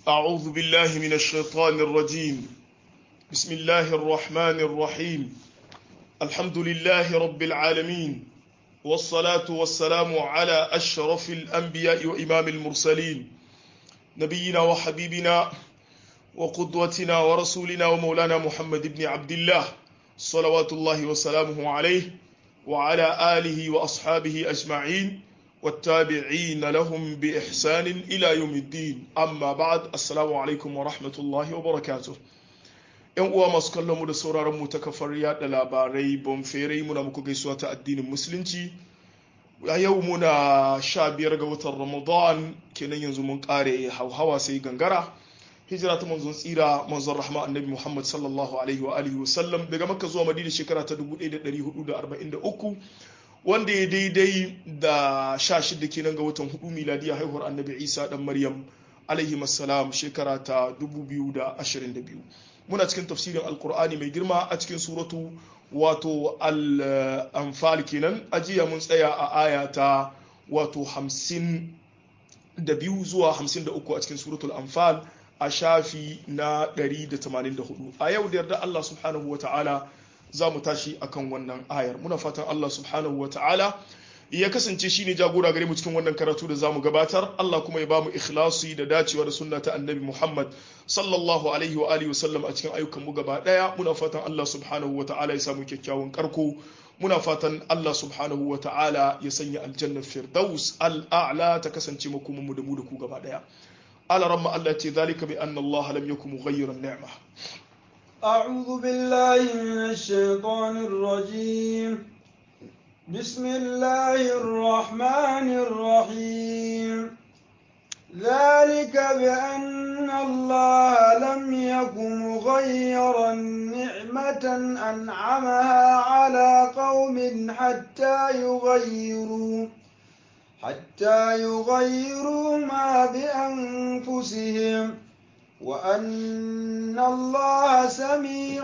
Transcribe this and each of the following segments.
أعوذ بالله من الشيطان الرجيم. بسم الله الرحمن الرحيم. الحمد لله رب العالمين، والصلاة والسلام على أشرف الأنبياء وإمام المرسلين، نبينا وحبيبنا وقدوتنا ورسولنا ومولانا محمد بن عبد الله، صلوات الله وسلامه عليه وعلى آله وأصحابه أجمعين والتابعين لهم بإحسان إلى يوم الدين. أما بعد، السلام عليكم ورحمة الله وبركاته. ‘Yan uwa masu kallon mu da sauraron mu ta kafar yada labarai bonfere muna muku gaisuwa ta addinin musulunci. A yau muna 15 ga watan Ramadan, kenan yanzu mun kare hauhawa sai gangara. Hijira ta manzon tsira manzon rahma annabi Muhammad sallallahu alaihi wa alihi wasallam daga Makka zuwa Madina shekara ta 1443, wanda ya daidai da 16 kenan ga watan 4 miladiya haihuwar annabi Isa dan Maryam alaihi assalam shekara ta 2022. Muna cikin tafsirin alkur'ani mai girma a cikin suratu wato al-anfal kenan. Ajiya mun tsaya a aya ta wato 52 zuwa 53 a cikin suratul anfal a shafi na 184. A yau da yarda Allah subhanahu wata'ala za mu tashi akan wannan ayar. Muna fatan Allah subhanahu wata'ala ya kasance shi ne jagora gare mu cikin wannan karatu da zamu gabatar. Allah kuma ya ba mu ikhlasi da dacewa da sunna ta annabi Muhammad sallallahu alaihi wa alihi wasallam a cikin ayyukan mu gaba daya. Muna fatan Allah subhanahu wata'ala ya samu kyakkyawan karko. Muna fatan Allah subhanahu wata'ala ya sanya aljanna firdaus al'a'la ta kasance makomin mu da mu da ku gaba daya. ala ramma Allah ce zalika bi anna Allah lam yakum mughayyiran ni'ma. أعوذ بالله من الشيطان الرجيم. بسم الله الرحمن الرحيم. ذلك بأن الله لم يكن مغيرا نعمة أنعمها على قوم حتى يغيروا ما بأنفسهم وأن الله سميع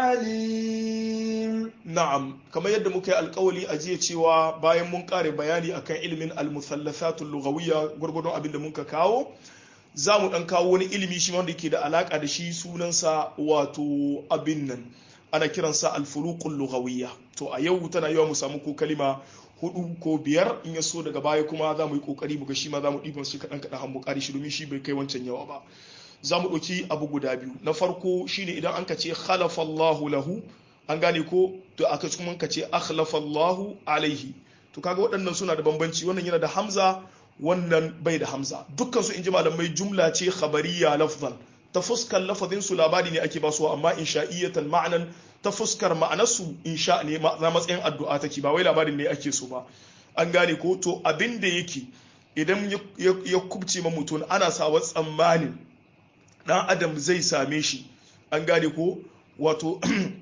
عليم. Na'am, kamar yadda muka yi alkawali a jiya cewa bayan mun kare bayani akan ilimin al-musallasatul lughawiyya gurgurdon abin da muka kawo, za mu dan kawo wani ilimi shi wanda yake da alaka da shi, sunansa wato abin nan ana kiransa al-furuqul lughawiyya. To a yau tana yawa mu samu ko kalima 4 ko 5, in ya so daga baya kuma za mu yi kokari mu ga shi ma za mu ɗiban shi kaɗan kaɗan har mu kare shi domin shi bai kai wancan yawa ba. Za mu ɗauki abu guda biyu. Na farko shine idan an ka ce khalafa Allahu lahu, an gane ko, to aka kuma ka ce akhlafa Allahu alaihi, to kaga waɗannan suna da bambanci. Wannan yana da hamza, wannan bai da hamza. Dukkan su inji malamai jumla ce khabariya lafzan, ta fuskar lafazin su labari ne ake basuwa, amma insha'iyatan ma'anan ta fuskar ma'anar su insha ne na matsayin addu'a take, ba wai labarin ne ake so ba. An gane ko, to abin da yake idan ya kubce ma mutum ana sawa tsammanin dan adam zai same shi, an gane ko, wato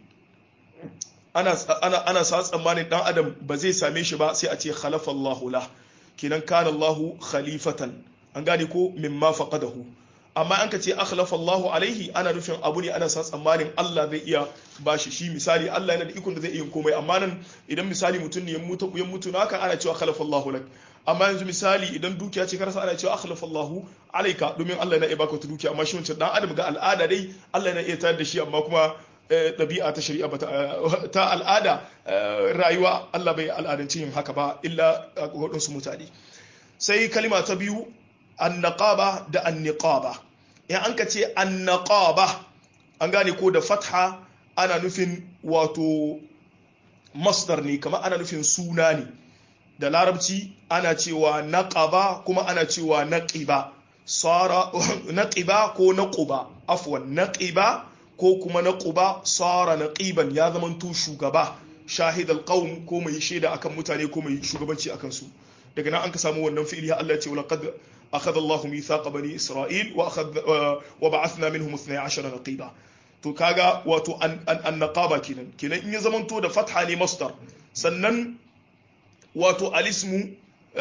ana sa tsammanin dan adam ba zai same shi ba, sai a ce khalafa Allahu lah, kenan kana Allahu khalifatan, an gane ko, mimma faqadahu. Amma an ka ce akhlafa Allahu alaihi ana nufin abu ne ana sa tsammanin Allah zai iya bashi shi. Misali Allah yana da ikon da zai iya komai, amma nan idan misali mutum ne ya mutu naka ana cewa khalafa Allahu lak. Amma yanzu misali idan dukiya ce karasa ana cewa akhlafa Allahu alaika, domin Allah yana iya baka wata dukiya, amma shi wancan dan adam ga al'ada dai Allah yana iya tayar da shi, amma kuma ɗabi'a ta shari'a ta al'ada rayuwa Allah bai al'adanci yin haka ba illa waɗansu mutane. Sai kalima ta biyu annaqaba da anniqaba. In an ka ce annaqaba, an gane ko, da fatha ana nufin wato masdar ne, kamar ana nufin suna ne. Da larabci ana cewa naqaba kuma ana cewa naqiba. Sara naqiba ko naquba, afwan naqiba ko kuma naquba, sara naqiban, ya zamanto shugaba, shahid alqaum, ko mai shaida akan mutane ko mai shugabanci akan su. Daga nan an ka samu wannan fi'ili. Allah ya ce laqad akhadha Allahu mithaqa bani Isra'il wa ba'athna minhum 12 naqiba. To kaga wato an-naqaba kenan in ya zamanto da fatha ne masdar, sannan wato alismu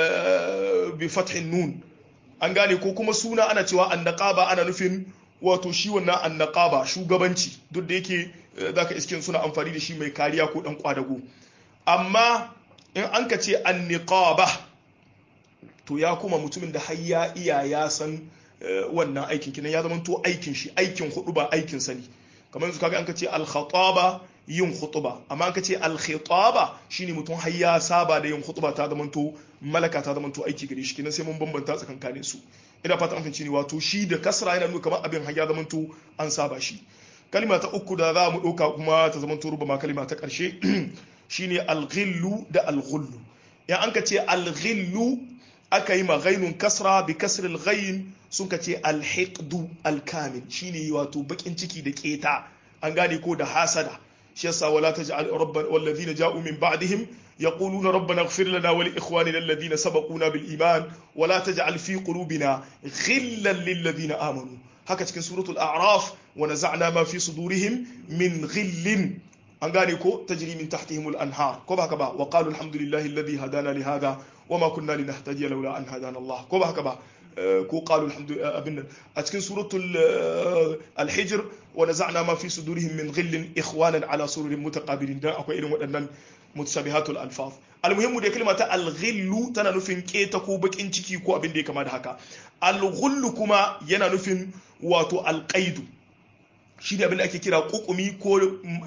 bi fathin nun, an gane ko, kuma suna ana cewa an-naqaba ana nufin wato shi wannan an-naqaba shugabanci, duk da yake zaka iskin suna amfani da shi mai kariya ko dan kwadago. Amma in an ka ce an-niqaba to ya kuma mutumin da har ya iya ya san wannan aikin kinan ya zamanto aikin shi aikin hudu ba aikin sani kamar yanzu kaga an kace al-khataba yin khutba amma an kace al-khitaba shine mutum har ya saba da yin khutba ta zamanto malaka ta zamanto aiki gare shi kinan sai mun bambanta tsakankanin su ina fata an fahimci ni wato shi da kasra yana nuna kamar abin har ya zamanto an saba shi kalima ta uku da za mu dauka kuma ta zamanto rubama kalima ta karshe shine al-ghillu da al-ghullu ya an kace al-ghillu aka yi maghainun kasra bi kasril ghain sun kace al-hiqdu al-kamil shine wato bakin ciki da keta an gane ko da hasada shi yasa wala taj'al rabbana wal ladina ja'u min ba'dihim yaquluna rabbana ighfir lana wa li ikhwanina alladhina sabaquna bil iman wala taj'al fi qulubina ghillan lil ladina amanu haka cikin suratul a'raf wa naza'na ma fi sudurihim min ghillin an gane ko tajri min tahtihim al anhar ko ba haka ba wa qalu alhamdulillahi alladhi hadana li hadha wama kunna linahtadiya lawla an hadana Allah ko ba haka ba ko qalu alhamdulillah abinna a cikin suratul al-hijr wa naza'na ma fi sudurihim min ghillin ikhwanan ala sururin mutaqabilin dan akwai irin waɗannan mutashabihatul alfaz almuhimmu da kalma ta al-ghillu tana nufin keta ko bakin ciki ko abin da ya kama da haka al-ghullu kuma yana nufin wato al-qaidu shi ne abin da ake kira kukumi ko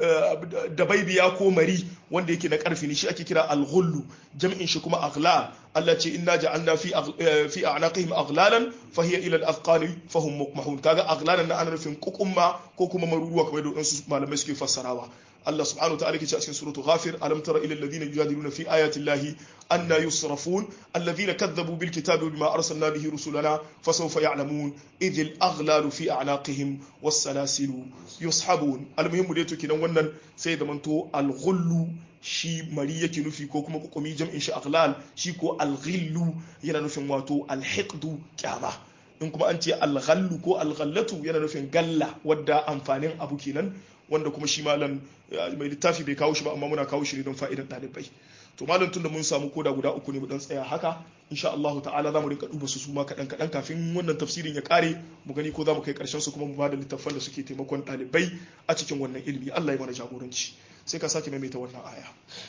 dabaibiya ko mari wanda yake na karfi ne shi ake kira al-ghullu jam'in shi kuma aghlal Allah ce inna ja'alna fi a'naqihim aghlalan fa hiya ila al-afqani fahum muqmahun kaga aghlalan na ana nufin kukumma ko kuma maruruwa kamar da wasu malamai suke fassarawa Allah subhanahu wa ta'ala yake a cikin suratul ghafir alam tara ila alladhina yujadiluna fi ayati llahi anna yusrafun alladhina kadhabu bil kitabi bima arsalna bihi rusulana fasawfa ya'lamun idhil aghlalu fi a'naqihim was salasilu yushabun almuhimmu dai to kinan wannan sai da manto al-ghullu shi mari yake nufi ko kuma kukumi jam'in shi aghlal shi ko al-ghillu yana nufin wato al-hiqdu kyama in kuma an ce al-ghallu ko al-ghallatu yana nufin galla wadda amfanin abu kenan wanda kuma shi malam mai littafi bai kawo shi ba amma muna kawo shi ne don fa'idan ɗalibai to malam tun da mun samu koda guda uku ne mu dan tsaya haka insha Allah ta'ala zamu rinka duba su ma kadan kadan kafin wannan tafsirin ya kare mu gani ko zamu kai karshen su kuma mu bada littafan da suke taimakon ɗalibai a cikin wannan ilimi Allah ya mana jagoranci sai ka sake maimaita wannan aya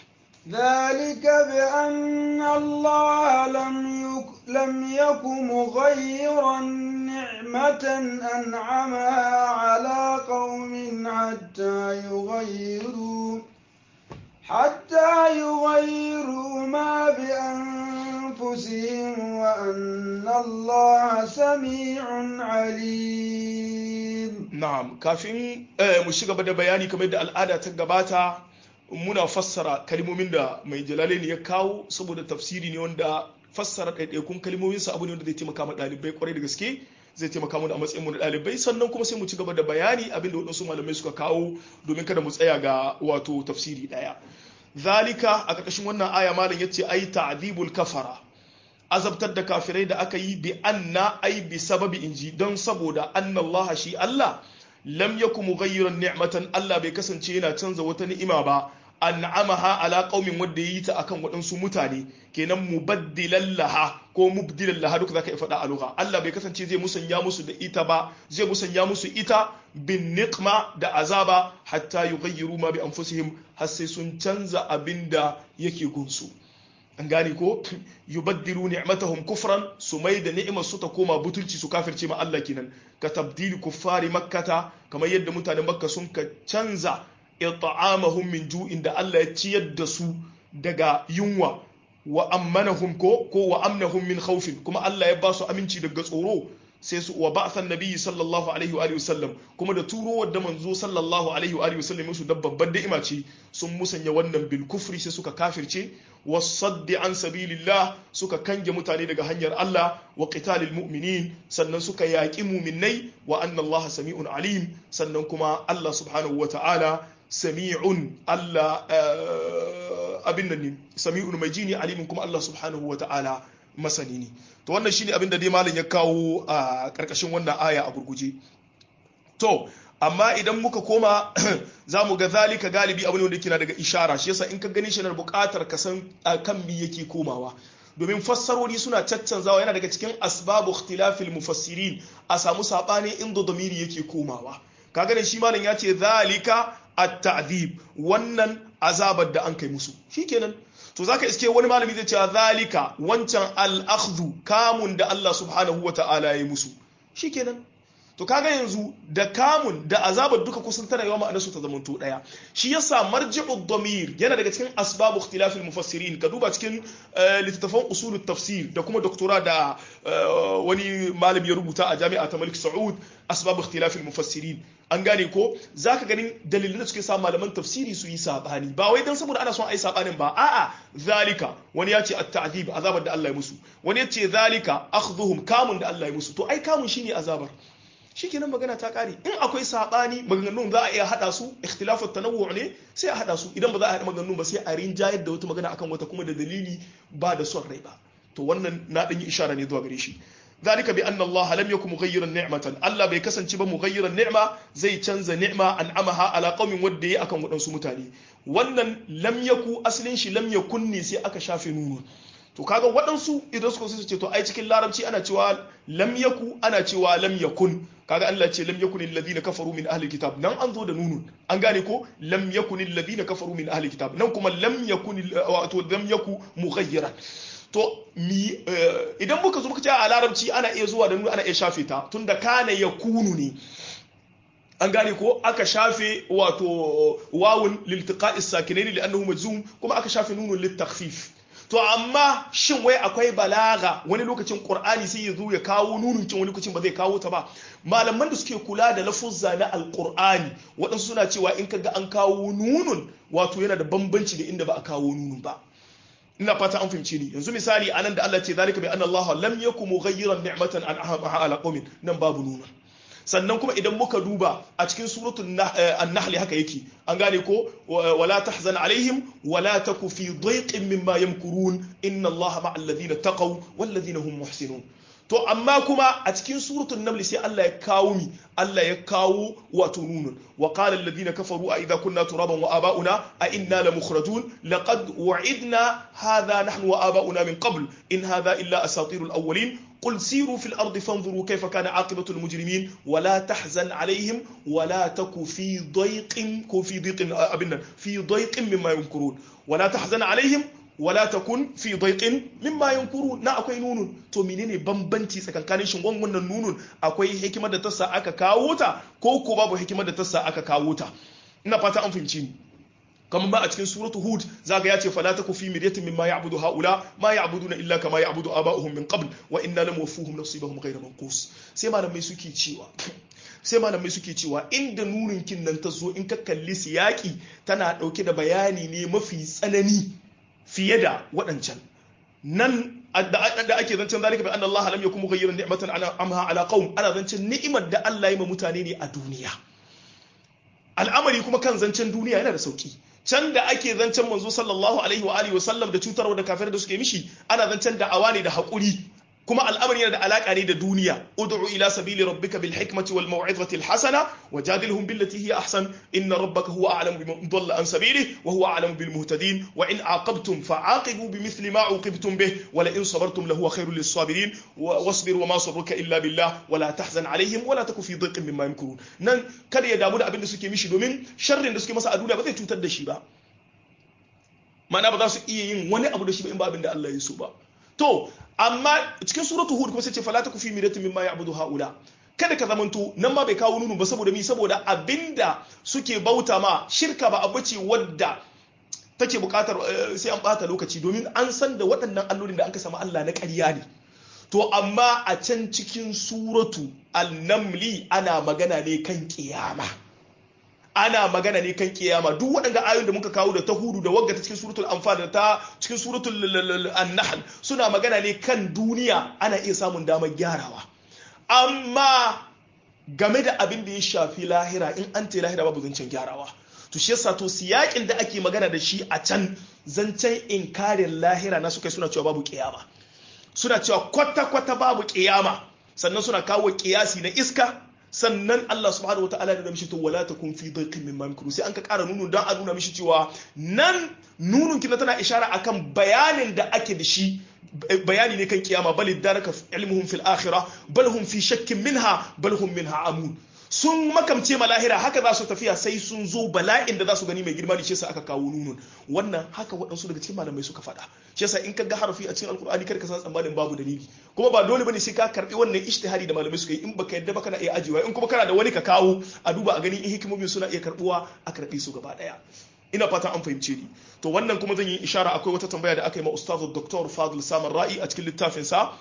ذلك بأن الله لم يك مغيرا نعمة أنعمها على قوم حتى يغيروا ما بأنفسهم وأن الله سميع عليم. نعم كافين مشيغا بدا بياني كما يدى الآلة تقباتا muna fassara kalmomin da mai jalalaini ya kawo saboda tafsiri ne wanda fassara ɗaiɗaikun kalmominsa abu ne wanda zai taimaka ma ɗalibai kwarai da gaske zai taimaka mu a matsayin mu na ɗalibai sannan kuma sai mu ci gaba da bayani abinda waɗansu malamai suka kawo domin kada mu tsaya ga wato tafsiri ɗaya zalika a ƙarƙashin wannan aya malam yace ai ta'dibul kafara azabtar da kafirai da aka yi bi anna ai bi sababi inji don saboda annallaha shi Allah lam yakum mughayyiran ni'matan Allah bai kasance yana canza wata ni'ima ba an'amaha ala qaumin wanda yayi ta akan waɗansu mutane kenan mubaddilan laha ko mubdilan laha duka zaka faɗa a lugha Allah bai kasance zai musanya musu da ita ba zai musanya musu ita bin niqma da azaba hatta yughayyiru ma bi anfusihim har sai sun canza abinda yake gunsu an gane ko yubaddilu ni'matahum kufran su mai da ni'imar su ta koma butulci su kafirce ma Allah kenan ka tabdili kuffari makkata kamar yadda mutanen makka sun ka canza it'amahum min ju'in da Allah ya ciyar da su daga yunwa wa ammanahum ko wa amnahum min khawfin kuma Allah ya ba su aminci daga tsoro sai su wa ba'athan nabiyyi sallallahu alaihi wa sallam kuma da turo wadda manzo sallallahu alaihi wa sallam musu da babban da'ima ce sun musanya wannan bil kufri sai suka kafirce wasaddi an sabilillah suka kange mutane daga hanyar Allah wa qitalil mu'minin sannan suka yaki mu'minai wa anna Allah sami'un alim sannan kuma Allah subhanahu wa ta'ala sami'un Allah abin nan ne sami'un mai jini alimin kuma Allah subhanahu wa ta'ala masani ne to wannan shine abin da dai malam ya kawo a karkashin wannan aya a gurguje to amma idan muka koma za mu ga zalika galibi abu ne wanda yake na daga ishara shi yasa in ka gani shi na buƙatar ka san kan me yake komawa domin fassarori suna caccanzawa yana daga cikin asbabu ikhtilafil mufassirin a samu sabani inda damiri yake komawa kaga ne shi malam ya ce zalika at-ta'dib wannan azabar da an kai musu shikenan to zaka iske wani malami zai ce zalika wancan al-akhdhu kamun da Allah subhanahu wata'ala ya yi musu shikenan to kaga yanzu da kamun da azabar duka kusan tana yawa ma'anarsu ta zamanto daya shi yasa marji'ud damir yana daga cikin asbabu ikhtilafil mufassirin ka duba cikin littattafan usulut tafsir da kuma doktora da wani malami ya rubuta a jami'a ta Malik Saud asbabu ikhtilafil mufassirin an gane ko zaka ganin dalilin da suke sa malaman tafsiri su yi sabani ba wai dan saboda ana son ai sabanin ba a'a zalika wani ya ce at-ta'dib azabar da Allah ya musu wani ya ce zalika akhdhuhum kamun da Allah ya musu to ai kamun shine azabar shikenan magana ta kare in akwai sabani maganganun za a iya hada su ikhtilafu tanawwu ne sai a hada su idan ba za a hada maganganun ba sai a rinjayar da wata magana akan wata kuma da dalili ba da son rai ba to wannan na dan yi ishara ne zuwa gare shi zalika bi anna Allah lam yakun mughayyiran ni'matan Allah bai kasance ba mughayyiran ni'ma zai canza ni'ma an'amaha ala qaumin wadda yayi akan wadansu mutane wannan lam yaku aslin shi lam yakun ne sai aka shafe nunu to kaga waɗansu idan suka ce to ai cikin larabci ana cewa lam yaku ana cewa lam yakun kaga Allah ce lam yakun alladhina kafaru min ahli kitab nan an zo da nunun an gane ko lam yakun alladhina kafaru min ahli kitab nan kuma lam yakun wato lam yaku mughayyiran to mi idan muka zo muka ce a larabci ana iya zuwa da nunu ana iya shafe ta tunda kana yakunu ne an gane ko aka shafe wato wawun liltiqa'is sakinaini li'annahu majzum kuma aka shafe nunun litakhfif to amma shin wai akwai balaga wani lokacin qur'ani sai ya zo ya kawo nunun kin wani lokacin ba zai kawo ta ba malaman da suke kula da lafuzza na alqur'ani waɗansu suna cewa in kaga an kawo nunun wato yana da bambanci da inda ba a kawo nunun ba ina fata an fahimce ni yanzu misali anan da Allah ce zalika bi anna Allah lam yakum mughayyiran ni'matan an'amaha ala qaumin nan babu nunun sannan kuma idan muka duba a cikin suratul an-nahl haka yake an gane ko wala tahzan alaihim wala taku fi dhayqin mimma yamkurun inna allaha ma'al ladina taqaw wal ladina hum muhsinun to amma kuma a cikin suratul naml sai Allah ya kawo Allah ya kawo wato nunun wa qala alladhina kafaru a idha kunna turaban wa aba'una a inna la mukhrajun laqad wa'idna hadha nahnu wa aba'una min qabl in hadha illa asatirul awwalin قل سيروا في الأرض فانظروا كيف كان عاقبة المجرمين ولا تحزن عليهم ولا تك في ضيق في ضيق مما يمكرون ولا تحزن عليهم ولا تكن في ضيق مما يمكرون na akwai nunun to menene bambanci tsakankanin shin wannan nunun akwai hikimar da ta sa aka kawo ta ko ko babu hikimar da ta sa aka kawo ta ina fata an fahimci ni kamar ba a cikin suratu hud zaga ya ce fala taku fi miryatin mimma ya'budu haula ma ya'buduna illa kama ya'budu aba'uhum min qabl wa inna lam wafuhum nasibahum ghayra manqus sai malamai suke cewa inda nunin kin nan ta zo in ka kalli siyaki tana dauke da bayani ne mafi tsanani fiye da waɗancan nan da ake zancen zalika bi anna Allah lam yakun mughayyiran ni'matan amha ala qaum ana zancen ni'imar da Allah ya ma mutane ne a duniya al'amari kuma kan zancen duniya yana da sauki can da ake zancen manzo sallallahu alaihi wa alihi wasallam da cutarwa da kafirai da suke mishi ana zancen da'awa ne da haƙuri kuma al'amari yana da alaka ne da duniya ud'u ila sabili rabbika bil hikmati wal maw'izati al hasana wajadilhum billati hiya ahsan inna rabbaka huwa a'lamu biman dhalla an sabilihi wa huwa a'lamu bil muhtadin wa in aqabtum fa'aqibu bimithli ma uqibtum bih wa la in sabartum lahuwa khairul lis sabirin wasbir wa ma sabruka illa billah wa la tahzan alaihim wa la taku fi dhiqin mimma yamkurun nan kada ya damu da abin da suke mishi domin sharrin da suke masa a duniya ba zai cutar da shi ba ma'ana ba za su iya yin wani abu da shi ba in ba abin da Allah ya so ba to amma cikin suratu hud kuma sai ce fala taku fi miratin mimma ya'budu haula kada ka zamanto nan ma bai kawo nunu ba saboda mi saboda abinda suke bauta ma shirka ba abu ce wadda take bukatar sai an bata lokaci domin an san da waɗannan allolin da aka samu Allah na ƙarya ne to amma a can cikin suratu an-namli ana magana ne kan kiyama duk waɗanda ayoyin da muka kawo da ta hudu da wagga ta cikin suratul anfal da ta cikin suratul an-nahl suna magana ne kan duniya ana iya samun damar gyarawa amma game da abin da ya shafi lahira in an ta lahira babu zancen gyarawa to shi yasa to siyakin da ake magana da shi a can zancen inkarin lahira na suka suna cewa babu kiyama suna cewa kwata babu kiyama sannan suna kawo kiyasi na iska sannan Allah subhanahu wataala da mishi to wala takun fi dhaqin mimma yamkuru sai an ka ƙara nunun dan a nuna mishi cewa nan nunun kina tana ishara akan bayanin da ake da shi bayani ne kan kiyama bal daraka ilmuhum fil akhirah bal hum fi shakkin minha bal hum minha amun sun makamce ma lahira haka za su tafiya sai sun zo bala'in da za su gani mai girma ne shi yasa aka kawo nunun wannan haka waɗansu daga cikin malamai suka faɗa shi yasa in ka ga harafi a cikin alkur'ani kar ka san tsammanin babu dalili kuma ba dole bane sai ka karbi wannan ijtihadi da malamai suka yi in baka yadda ba kana iya ajiyewa in kuma kana da wani ka kawo a duba a gani in hikimomin suna iya karbuwa a karbi su gaba daya ina fatan an fahimce ni to wannan kuma zan yi ishara akwai wata tambaya da aka yi ma ustazu Dr. Fadil Samar Ra'i a cikin littafin sa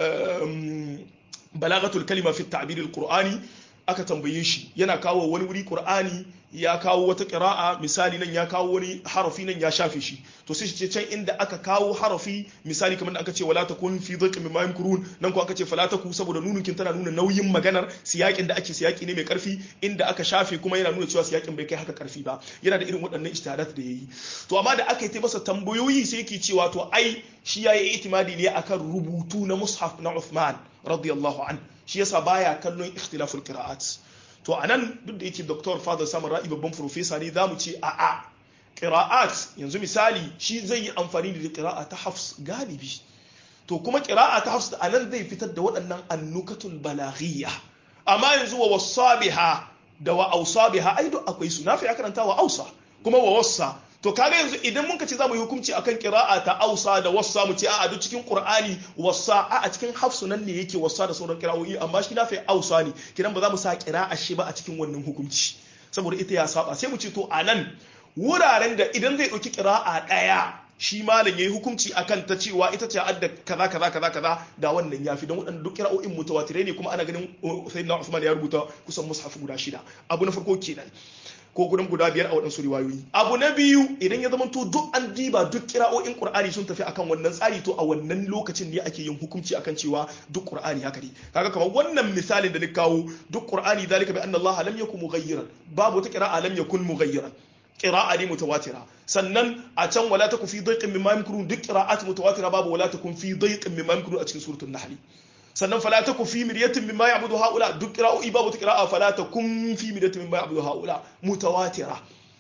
balagatul kalima fi at-ta'bir al-qur'ani aka tambaye shi yana kawo wani wuri Qur'ani ya kawo wata qira'a misali nan ya kawo wani harafi nan ya shafe shi to sai shi ce can inda aka kawo harafi misali kamar da aka ce wala takun fi dhaqin mimma yamkurun nan ko aka ce fala taku saboda nunukin tana nuna nauyin maganar siyakin da ake siyaki ne mai karfi inda aka shafe kuma yana nuna cewa siyakin bai kai haka karfi ba yana da irin waɗannan ijtihadat da yayi to amma da aka yi ta masa tambayoyi sai yake cewa to ai shi yayi itimadi ne akan rubutu na mushaf na Uthman radiyallahu anhu shi yasa baya kallon ikhtilaful qira'at to anan duk da yake Dr. Fadil Samar Ra'i babban professor ne zamu ce a qira'at yanzu misali shi zai yi amfani da qira'a ta Hafs galibi to kuma qira'a ta Hafs anan zai fitar da waɗannan annukatul balaghiyya amma yanzu wa wasabiha da wa ausabiha ai duk akwai su nafi ya karanta wa ausa kuma wa wassa to kaga yanzu idan mun ce zamu yi hukunci akan qira'a ta ausa da wassa mu ce a duk cikin qur'ani wassa a cikin hafsu nan ne yake wassa da sauran qira'o'i amma shi nafi ausa ne kidan ba za mu sa qira'a shi ba a cikin wannan hukunci saboda ita ya saba sai mu ce to anan wuraren da idan zai dauki qira'a daya shi malam yayi hukunci akan ta cewa ita ce adda kaza kaza kaza kaza da wannan yafi don wadannan duk qira'o'in mutawatirai ne kuma ana ganin sayyidina Uthman ya rubuta kusan mushaf guda 6 abu na farko kenan ko guda 5 a waɗansu riwayoyi abu na biyu idan ya zama to duk an diba duk kira'o'in qur'ani sun tafi akan wannan tsari to a wannan lokacin ne ake yin hukunci akan cewa duk qur'ani haka ne kaga kamar wannan misalin da ni kawo duk qur'ani zalika bi anna Allah lam yakun mughayyiran babu wata qira'a lam yakun mughayyiran qira'a ne mutawatira sannan a can wala takun fi dayqin mimma yamkurun duk qira'at mutawatira babu wala takun fi dayqin mimma yamkurun a cikin suratul nahl sannan fala takun fi miryatin mimma ya'budu haula duk qira'o'i babu ta qira'a fala takun fi miryatin mimma ya'budu haula mutawatira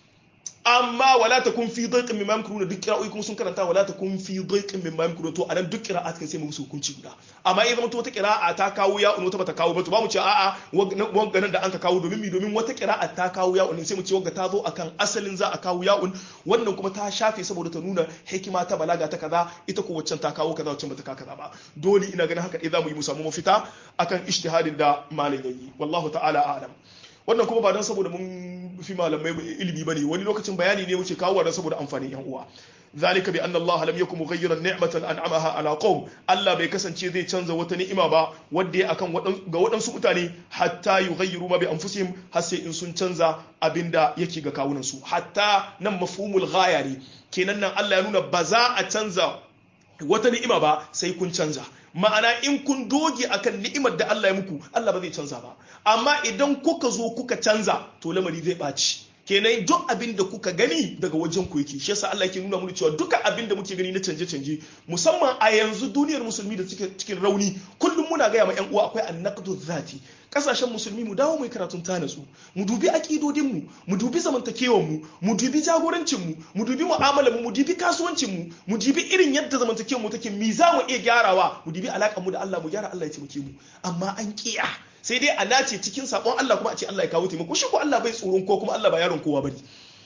amma wala takun fi dayqin mimma yamkurun duk qira'o'i kuma sun karanta wala takun fi dayqin mimma yamkurun to anan duk qira'at kan sai mu musu hukunci guda amma idan wata qira'a ta kawo ya wata bata kawo ba to ba mu ce a'a wannan da an ka kawo domin wata qira'a ta kawo ya sai mu ce wanda ta zo akan asalin za a kawo ya wannan kuma ta shafe saboda ta nuna hikima ta balaga ta kaza ita ko waccan ta kawo kaza waccan bata kawo kaza ba dole ina ganin haka dai za mu yi mu samu mafita akan ijtihadin da malam yayi wallahu ta'ala a'lam wannan kuma ba don saboda mun fi malamai ilimi bane wani lokacin bayani ne wuce kawo don saboda amfanin yan uwa zalika bi anna Allah lam yakum mughayyiran ni'matan an'amaha ala qaum Allah bai kasance zai canza wata ni'ima ba wanda ya akan ga waɗansu mutane hatta yughayyiru ma bi anfusihim har sai in sun canza abinda yake ga kawunan su hatta nan mafhumul ghaya ne kenan nan Allah ya nuna ba za a canza wata ni'ima ba sai kun canza ma'ana in kun doge akan ni'imar da Allah ya muku Allah ba zai canza ba amma idan kuka zo kuka canza to lamari zai ɓaci kenan duk abin da kuka gani daga wajen ku yake shi yasa Allah yake nuna mana cewa duka abin da muke gani na canje-canje musamman a yanzu duniyar musulmi da cikin rauni kullum muna gaya ma 'yan uwa akwai annaqdu zati kasashen musulmi mu dawo mai karatun tanatsu mu dubi akidodin mu dubi zamantakewar mu dubi jagorancin mu dubi mu'amalar mu dubi kasuwancin mu dubi irin yadda zamantakewar mu take mi za mu iya gyarawa mu dubi alakar mu da Allah mu gyara Allah ya taimake mu amma an kiya sai dai a nace cikin sabon Allah kuma a ce Allah ya kawo taimako shi ko Allah bai tsoron ko kuma Allah ba yaron kowa bane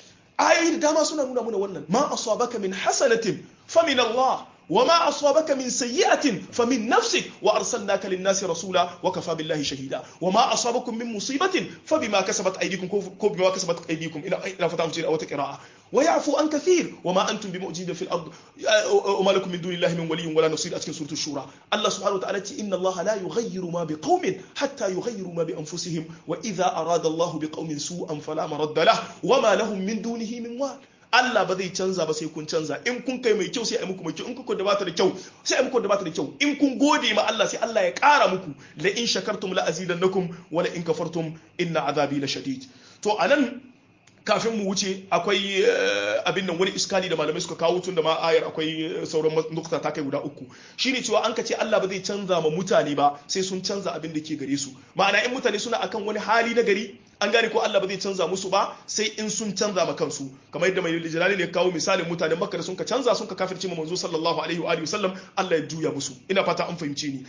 ayoyi da dama suna nuna mana wannan ma asabaka min hasanatin fa min Allah وما أصابك من سيئة فمن نفسك وأرسلناك للناس رسولا وكفى بالله شهيدا وما أصابكم من مصيبة فبما كسبت أيديكم بما كسبت أيديكم إلى فتاة أو تقراء ويعفو عن كثير وما أنتم بمعجزين في الأرض وما لكم من دون الله من ولي ولا نصير أتكن سورة الشورى الله سبحانه وتعالى إن الله لا يغير ما بقوم حتى يغيروا ما بأنفسهم وإذا أراد الله بقوم سوءا فلا مرد له وما لهم من دونه من وال Allah ba zai canza ba sai kun canza in kun kai mai kyau sai ai muku mai kyau in kun da bata da kyau sai ai muku da bata da kyau in kun gode ma Allah sai Allah ya ƙara muku la in shakartum la azidannakum wa la in kafartum inna azabi la shadid to anan kafin mu wuce akwai abin nan wani iskali da malamai suka kawo tun da ma ayar akwai sauran nukta ta kai guda 3 shine cewa an kace Allah ba zai canza ma mutane ba sai sun canza abin da ke gare su ma'ana in mutane suna akan wani hali na gari an gane ko Allah ba zai canza musu ba sai in sun canza ma kansu kamar yadda mai jalali ne kawo misalin mutanen Makka da sun ka canza sun ka kafirce manzo sallallahu alaihi wa alihi wasallam Allah ya juya musu ina fata an fahimce ni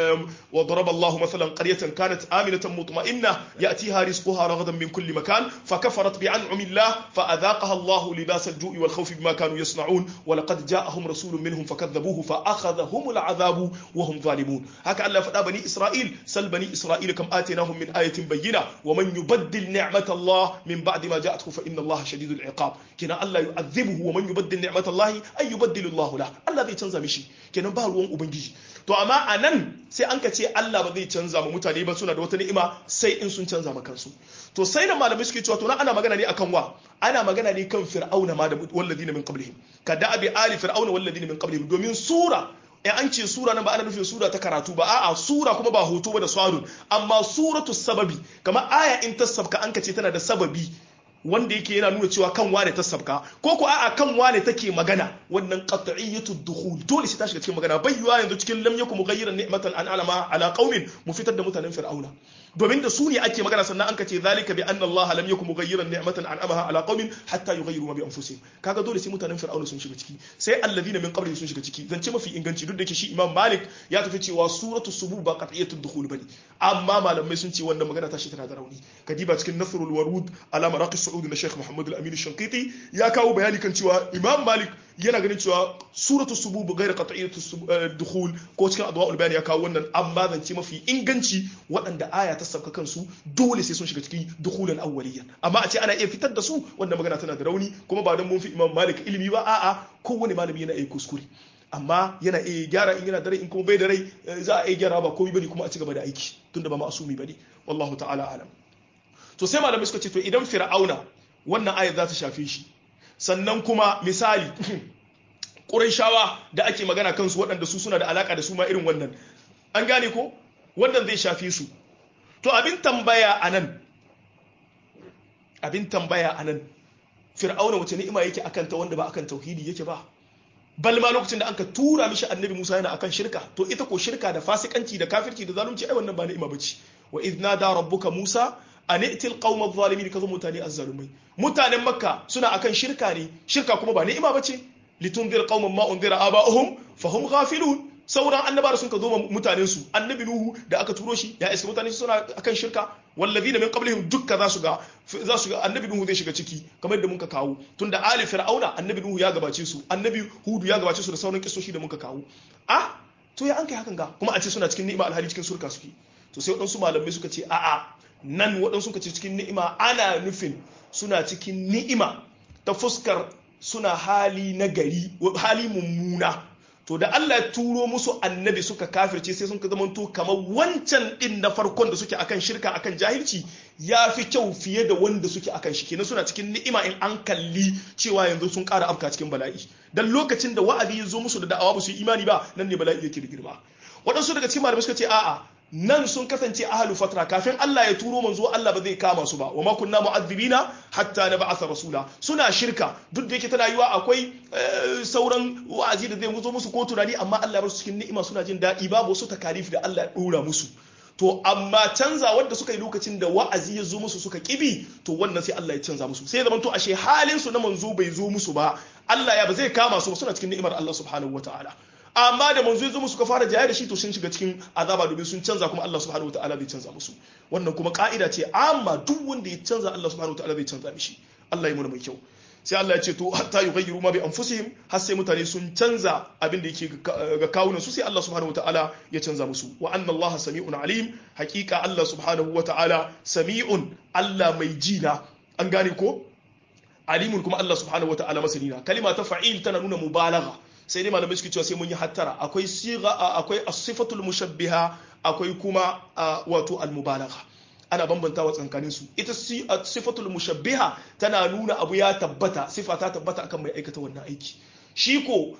wa daraba Allahu mathalan qaryatan kanat aminatan mutma'inna ya'tiha rizquha ragadan min kulli makan fakafarat bi'an'ami Allah fa'adhaqaha Allahu libas al-ju'i wal khawfi bima kanu yasna'un wa laqad ja'ahum rasulun minhum fakadhabuhu fa'akhadhahum al-'adhabu wa hum zalimun haka Allah faɗa bani Isra'il sal bani Isra'il kam atinahum min ayatin bayyina wa man yubaddil ni'mata Allah min ba'di ma ja'athu fa inna Allah shadidul 'iqab kina Allah yu'adhibuhu wa man yubaddil ni'mata Allah ay yubaddilu Allah la Allah zai canza mishi kenan ba ruwan ubangiji to amma anan sai an ka ce Allah ba zai canza ma mutane ba suna da wata ni'ima sai in sun canza ma kansu to sai da malamai suke cewa to nan ana magana ne akan wa ana magana ne kan fir'auna ma da walladina min qablihim kada abi ali fir'auna walladina min qablihim domin sura in an ce sura nan ba ana nufin sura ta karatu ba a'a sura kuma ba hoto ba da swadun amma suratu sababi kamar aya in ta sabka an ka ce tana da sababi wanda yake yana nuna cewa kan wane ta sabka ko ko a'a kan wane take magana wannan qat'iyatu dukhul dole sai ta shiga cikin magana bai yiwa yanzu cikin lam yakum mughayyiran ni'matan an alama ala qaumin mu fitar da mutanen fir'auna domin da su ne ake magana sannan an kace zalika bi anna allaha lam yakum mughayyiran ni'matan an amaha ala qaumin hatta yughayyiru ma bi anfusihim kaga dole sai mutanen fir'auna sun shiga ciki sai alladhina min qablihim sun shiga ciki zance mafi inganci duk da ke shi imam malik ya tafi cewa suratu subub ba qat'iyatu dukhul bane amma malamai sun ce wannan magana ta shi tana da rauni kadiba cikin nasrul warud ala maraqis saudi na Sheikh Muhammad al-Amin al-Shanqiti ya kawo bayani kan cewa Imam Malik yana ganin cewa suratu subub ghayr qat'iyatu dukhul ko cikin adwa'ul bayan ya kawo wannan amma zance mafi inganci waɗanda aya ta sabka kansu dole sai sun shiga cikin dukhulan awwaliyan amma a ce ana iya fitar da su wannan magana tana da rauni kuma ba dan mun fi Imam Malik ilimi ba a'a kowane malami yana iya kuskure amma yana iya gyara in yana da rai in kuma bai da rai za a iya gyara ba komai bane kuma a ci gaba da aiki tunda ba ma'asumi bane wallahu ta'ala alam to sai malamai suka ce to idan fir'auna wannan ayat za ta shafe shi sannan kuma misali Qurayshawa da ake magana kansu waɗanda su suna da alaka da su ma irin wannan an gane ko wannan zai shafe su to abin tambaya anan fir'auna wace ni'ima yake akan ta wanda ba akan tauhidi yake ba bal ma lokacin da anka tura mishi annabi Musa yana akan shirka to ita ko shirka da fasikanci da kafirci da zalunci ai wannan ba ni'ima bace wa idna da rabbuka Musa an itil qauma adh-dhalimin kazo mutane azzalumai mutanen makka suna akan shirka ne shirka kuma ba ni'ima bace litunzir qauman ma unzira aba'uhum fahum ghafilun sauran annabawa sun ka zo mutanen su annabi nuhu da aka turo shi ya iska mutane suna akan shirka wallazina min qablihim dukka za su ga annabi nuhu zai shiga ciki kamar yadda muka kawo tunda ali fir'auna annabi nuhu ya gabace su annabi hudu ya gabace su da sauran kisoshi da muka kawo to ya an kai hakan ga kuma a ce suna cikin ni'ima alhali cikin surka suke to sai waɗansu malamai suka ce nan waɗansu suka ce cikin ni'ima ana nufin suna cikin ni'ima ta fuskar suna hali na gari hali mummuna to da Allah ya turo musu annabi suka kafirce sai sun ka zamanto kamar wancan din na farkon da suke akan shirka akan jahilci ya fi kyau fiye da wanda suke akan shi kenan suna cikin ni'ima in an kalli cewa yanzu sun ƙara afka cikin bala'i dan lokacin da wa'azi ya zo musu da da'awa ba su yi imani ba nan ne bala'i yake da girma waɗansu daga cikin malamai suka ce a'a nan sun kasance ahlu fatra kafin Allah ya turo manzo Allah ba zai kama su ba wa ma kunna mu'adhibina hatta nab'atha rasula suna shirka duk da yake tana yiwa akwai sauran wa'azi da zai zo musu ko tunani amma Allah ya bar su cikin ni'ima suna jin daɗi babu wasu takalif da Allah ya dora musu to amma canza wanda suka yi lokacin da wa'azi ya zo musu suka kibi to wannan sai Allah ya canza musu sai zaman to ashe halin su na manzo bai zo musu ba Allah ya ba zai kama su suna cikin ni'imar Allah subhanahu wataala amma da manzo ya zo musu ka fara jaya da shi to sun shiga cikin azaba domin sun canza kuma Allah subhanahu wataala zai canza musu wannan kuma ka'ida ce amma duk wanda ya canza Allah subhanahu wataala zai canza mishi Allah ya muna mai kyau sai Allah ya ce to hatta yughayyiru ma bi anfusihim har sai mutane sun canza abin da yake ga kawunan su sai Allah subhanahu wataala ya canza musu wa anna Allah sami'un alim haqiqa Allah subhanahu wataala sami'un Allah mai jina an gane ko alimun kuma Allah subhanahu wataala masanina kalima ta fa'il tana nuna mubalagha sai dai malamai suke cewa sai mun yi hattara akwai siga akwai as-sifatul mushabbiha akwai kuma wato al-mubalagha ana bambantawa tsakanin su ita sifatul mushabbiha tana nuna abu ya tabbata sifa ta tabbata akan mai aikata wannan aiki shi ko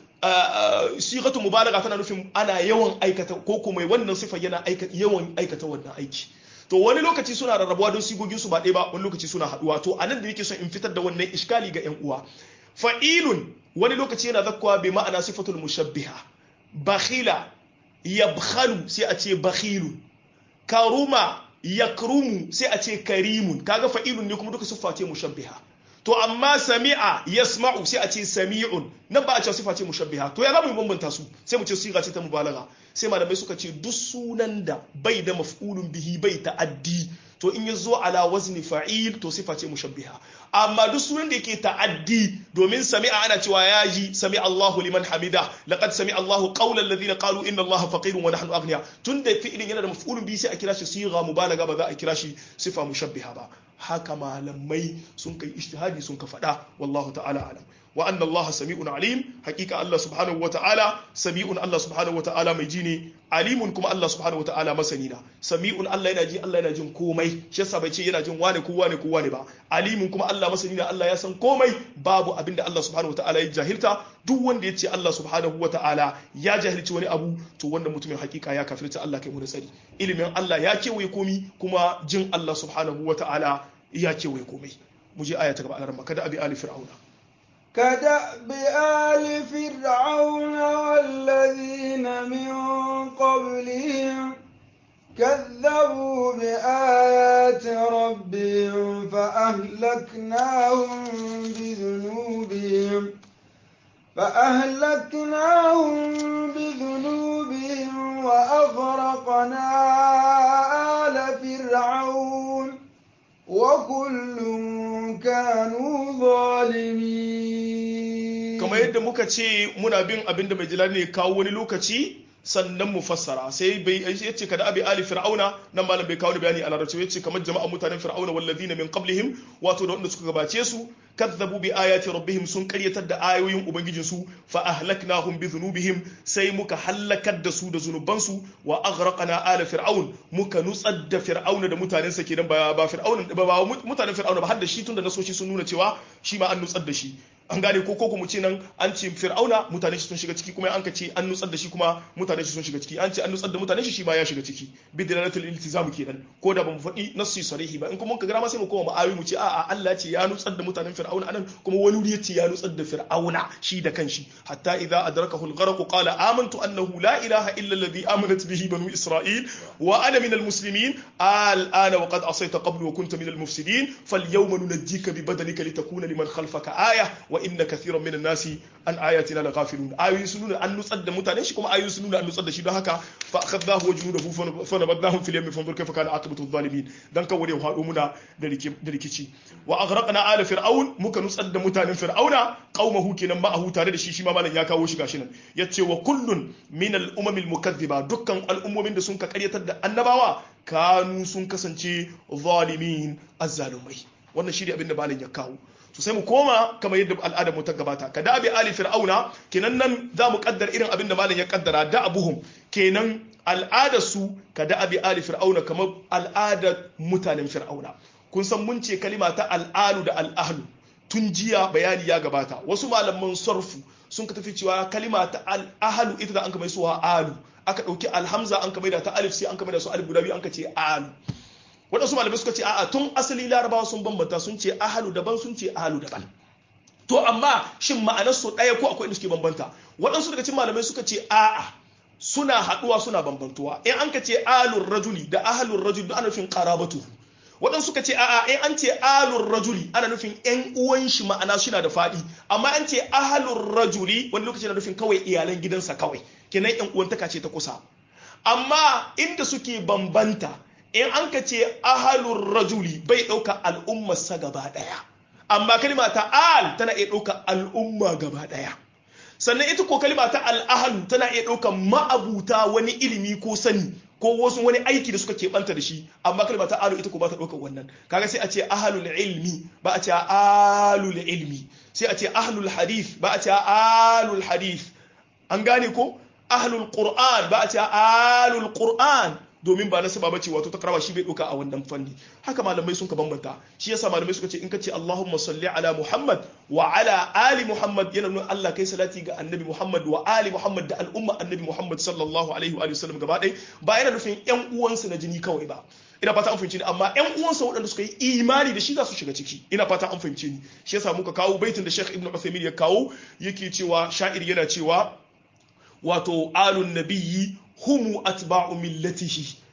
sigatul mubalagha tana nufin ana yawan aikata ko kuma wannan sifa yana yawan aikata wannan aiki to wani lokaci suna rarrabuwa don sigogin su ba ɗaya ba wani lokaci suna haduwa to anan da yake son in fitar da wannan iskali ga ƴan uwa fa'ilun wani lokaci yana zakkowa bi ma'ana sifatul mushabbiha bakhila yabkhalu sai a ce bakhilun karuma yakrumu sai a ce karimun kaga fa'ilun ne kuma duka siffa ce mushabbiha to amma sami'a yasma'u sai a ce sami'un nan ba a ce siffa ce mushabbiha to ya zamu bambanta su sai mu ce siga ce ta mubalagha sai malamai suka ce duk sunan da bai da maf'ulun bihi bai ta'addi to in yazo ala wazni fa'il to siffa ce mushabbiha amma duk sunan da yake ta'addi domin sami'a ana cewa yaji sami'a Allahu liman hamida laqad sami'a Allahu qawla alladhina qalu inna Allaha faqirun wa nahnu aghniya tunda fi'ilin yana da maf'ulun bihi sai a kira shi siga mubalagha ba za a kira shi siffa mushabbiha ba haka malamai sun kai ijtihadi sun ka faɗa wallahu ta'ala alam wa anna Allah sami'un alim hakika Allah subhanahu wata'ala sami'un Allah subhanahu wata'ala mai ji ne alimun kuma Allah subhanahu wata'ala masani na sami'un Allah yana ji Allah yana jin komai shi yasa bai ce yana jin wane ko wane ko wane ba alimun kuma Allah masani na Allah ya san komai babu abinda Allah subhanahu wata'ala ya jahilta duk wanda ya ce Allah subhanahu wata'ala ya jahilci wani abu to wanda mutumin hakika ya kafirta Allah kai mu da tsari ilimin Allah ya kewaye komi kuma jin Allah subhanahu wata'ala ya kewaye komai mu je aya ta gaba a kada abi ali fir'auna كدأب آل فرعون والذين من قبلهم كذبوا بآيات ربهم فأهلكناهم بذنوبهم وأغرقنا آل فرعون وكل كانوا ظالمين كما yadda muka ce muna bin abinda mai jalali ne kawo wani lokaci sannan mu fassara sai bai yace kada abi ali fir'auna nan malam bai kawo bayani a larabci yace kamar jama'an mutanen fir'auna walladina min qablihim wato da wanda suka gabace su kadzabu bi ayati rabbihim sun karyatar da ayoyin ubangijin su fa ahlaknahum bi dhunubihim sai muka halakar da su da zunubansu wa aghraqna ala fir'aun muka nutsar da fir'auna da mutanen sa kenan ba fir'auna ba mutanen fir'auna ba har da shi tunda nasoshi sun nuna cewa shi ma an nutsar da shi an gane ko mu ce nan an ce fir'auna mutane shi sun shiga ciki kuma an ka ce an nutsar da shi kuma mutane shi sun shiga ciki an ce an nutsar da mutane shi ma ya shiga ciki bidalatul iltizam kenan ko da ba mu faɗi nassi sarihi ba in kuma mun ka gara ma sai mu koma ma'awi mu ce a'a Allah ce ya nutsar da mutanen fir'auna anan kuma wani wuri yace ya nutsar da fir'auna shi da kanshi hatta idza adrakahu al-gharq qala amantu annahu la ilaha illa alladhi amanat bihi banu isra'il wa ana min al-muslimin al-ana wa qad asayta qablu wa kunta min al-mufsidin falyawma nunajjika bi badanika litakuna liman khalfaka aya wa inna kathiran minan nasi an ayatina laghafilun ayoyi sun nuna an nutsar da mutanen shi kuma ayoyi sun nuna an nutsar da shi don haka fa akhadnahu wa junudahu fa nabadnahum fil yammi fanzur kayfa kana aqibatu adh-dhalimin dan kan wani hado muna da rikici wa aghraqna ala fir'aun muka nutsar da mutanen fir'auna qaumahu kenan ma'ahu tare da shi ma malan ya kawo shi gashi nan yace wa kullun min al-umamil mukaththiba dukkan al'ummomin da sun ka karyatar da annabawa kanu sun kasance zalimin azzalumai wannan shi ne abin da malan ya kawo so sai mu koma kamar yadda al'adar mu ta gabata ka da abi ali fir'auna kenan nan za mu kaddara irin abin da malam ya kaddara da abuhum kenan al'adar su ka da abi ali fir'auna kamar al'adar mutanen fir'auna kun san mun ce kalima ta al'alu da al'ahlu tun jiya bayani ya gabata wasu malaman sarfu sun ka tafi cewa kalima ta al'ahlu ita da an kamar suwa alu aka dauki alhamza an kamar da ta alif sai an kamar da su alif guda biyu an ka ce alu waɗansu malamai suka ce a'a tun asali larabawa sun bambanta sun ce ahalu daban sun ce ahalu daban to amma shin ma'anar su ɗaya ko akwai inda suke bambanta waɗansu daga cikin malamai suka ce a'a suna haɗuwa suna bambantuwa in an ka ce alur rajuli da ahalur rajuli ana nufin qarabatu waɗansu suka ce a'a in an ce alur rajuli ana nufin ƴan uwan shi ma'ana suna da faɗi amma an ce ahalur rajuli wani lokaci na nufin kawai iyalan gidansa kawai kenan ƴan uwantaka ce ta kusa amma inda suke bambanta in an ka ce ahalur rajuli bai ɗauka al'ummarsa gaba ɗaya amma kalima ta al tana iya ɗauka al'umma gaba ɗaya sannan ita ko kalima ta al'ahalu tana iya ɗauka ma'abuta wani ilimi ko sani ko wasu wani aiki da suka keɓanta da shi amma kalima ta alu ita ko ba ta ɗauka wannan kaga sai a ce ahalul ilmi ba a ce alul ilmi sai a ce ahlul hadith ba a ce alul hadith an gane ko ahlul qur'an ba a ce alul qur'an domin ba nasaba bace wato takraba shi bai doka a wannan fanni haka malamai sun ka bambanta shi yasa malamai suka ce in kace Allahumma salli ala Muhammad wa ala ali Muhammad yana nuna Allah kai salati ga annabi Muhammad wa ali Muhammad da al'umma annabi Muhammad sallallahu alaihi wa sallam gaba ɗaya ba yana nufin ƴan uwansa na jini kawai ba ina fata an fahimce ni amma ƴan uwansa waɗanda suka yi imani da shi za su shiga ciki ina fata an fahimce ni shi yasa muka kawo baitin da Sheikh Ibn Uthaymeen ya kawo yake cewa sha'ir yana cewa wato alun nabiyyi humu atba'u millatihi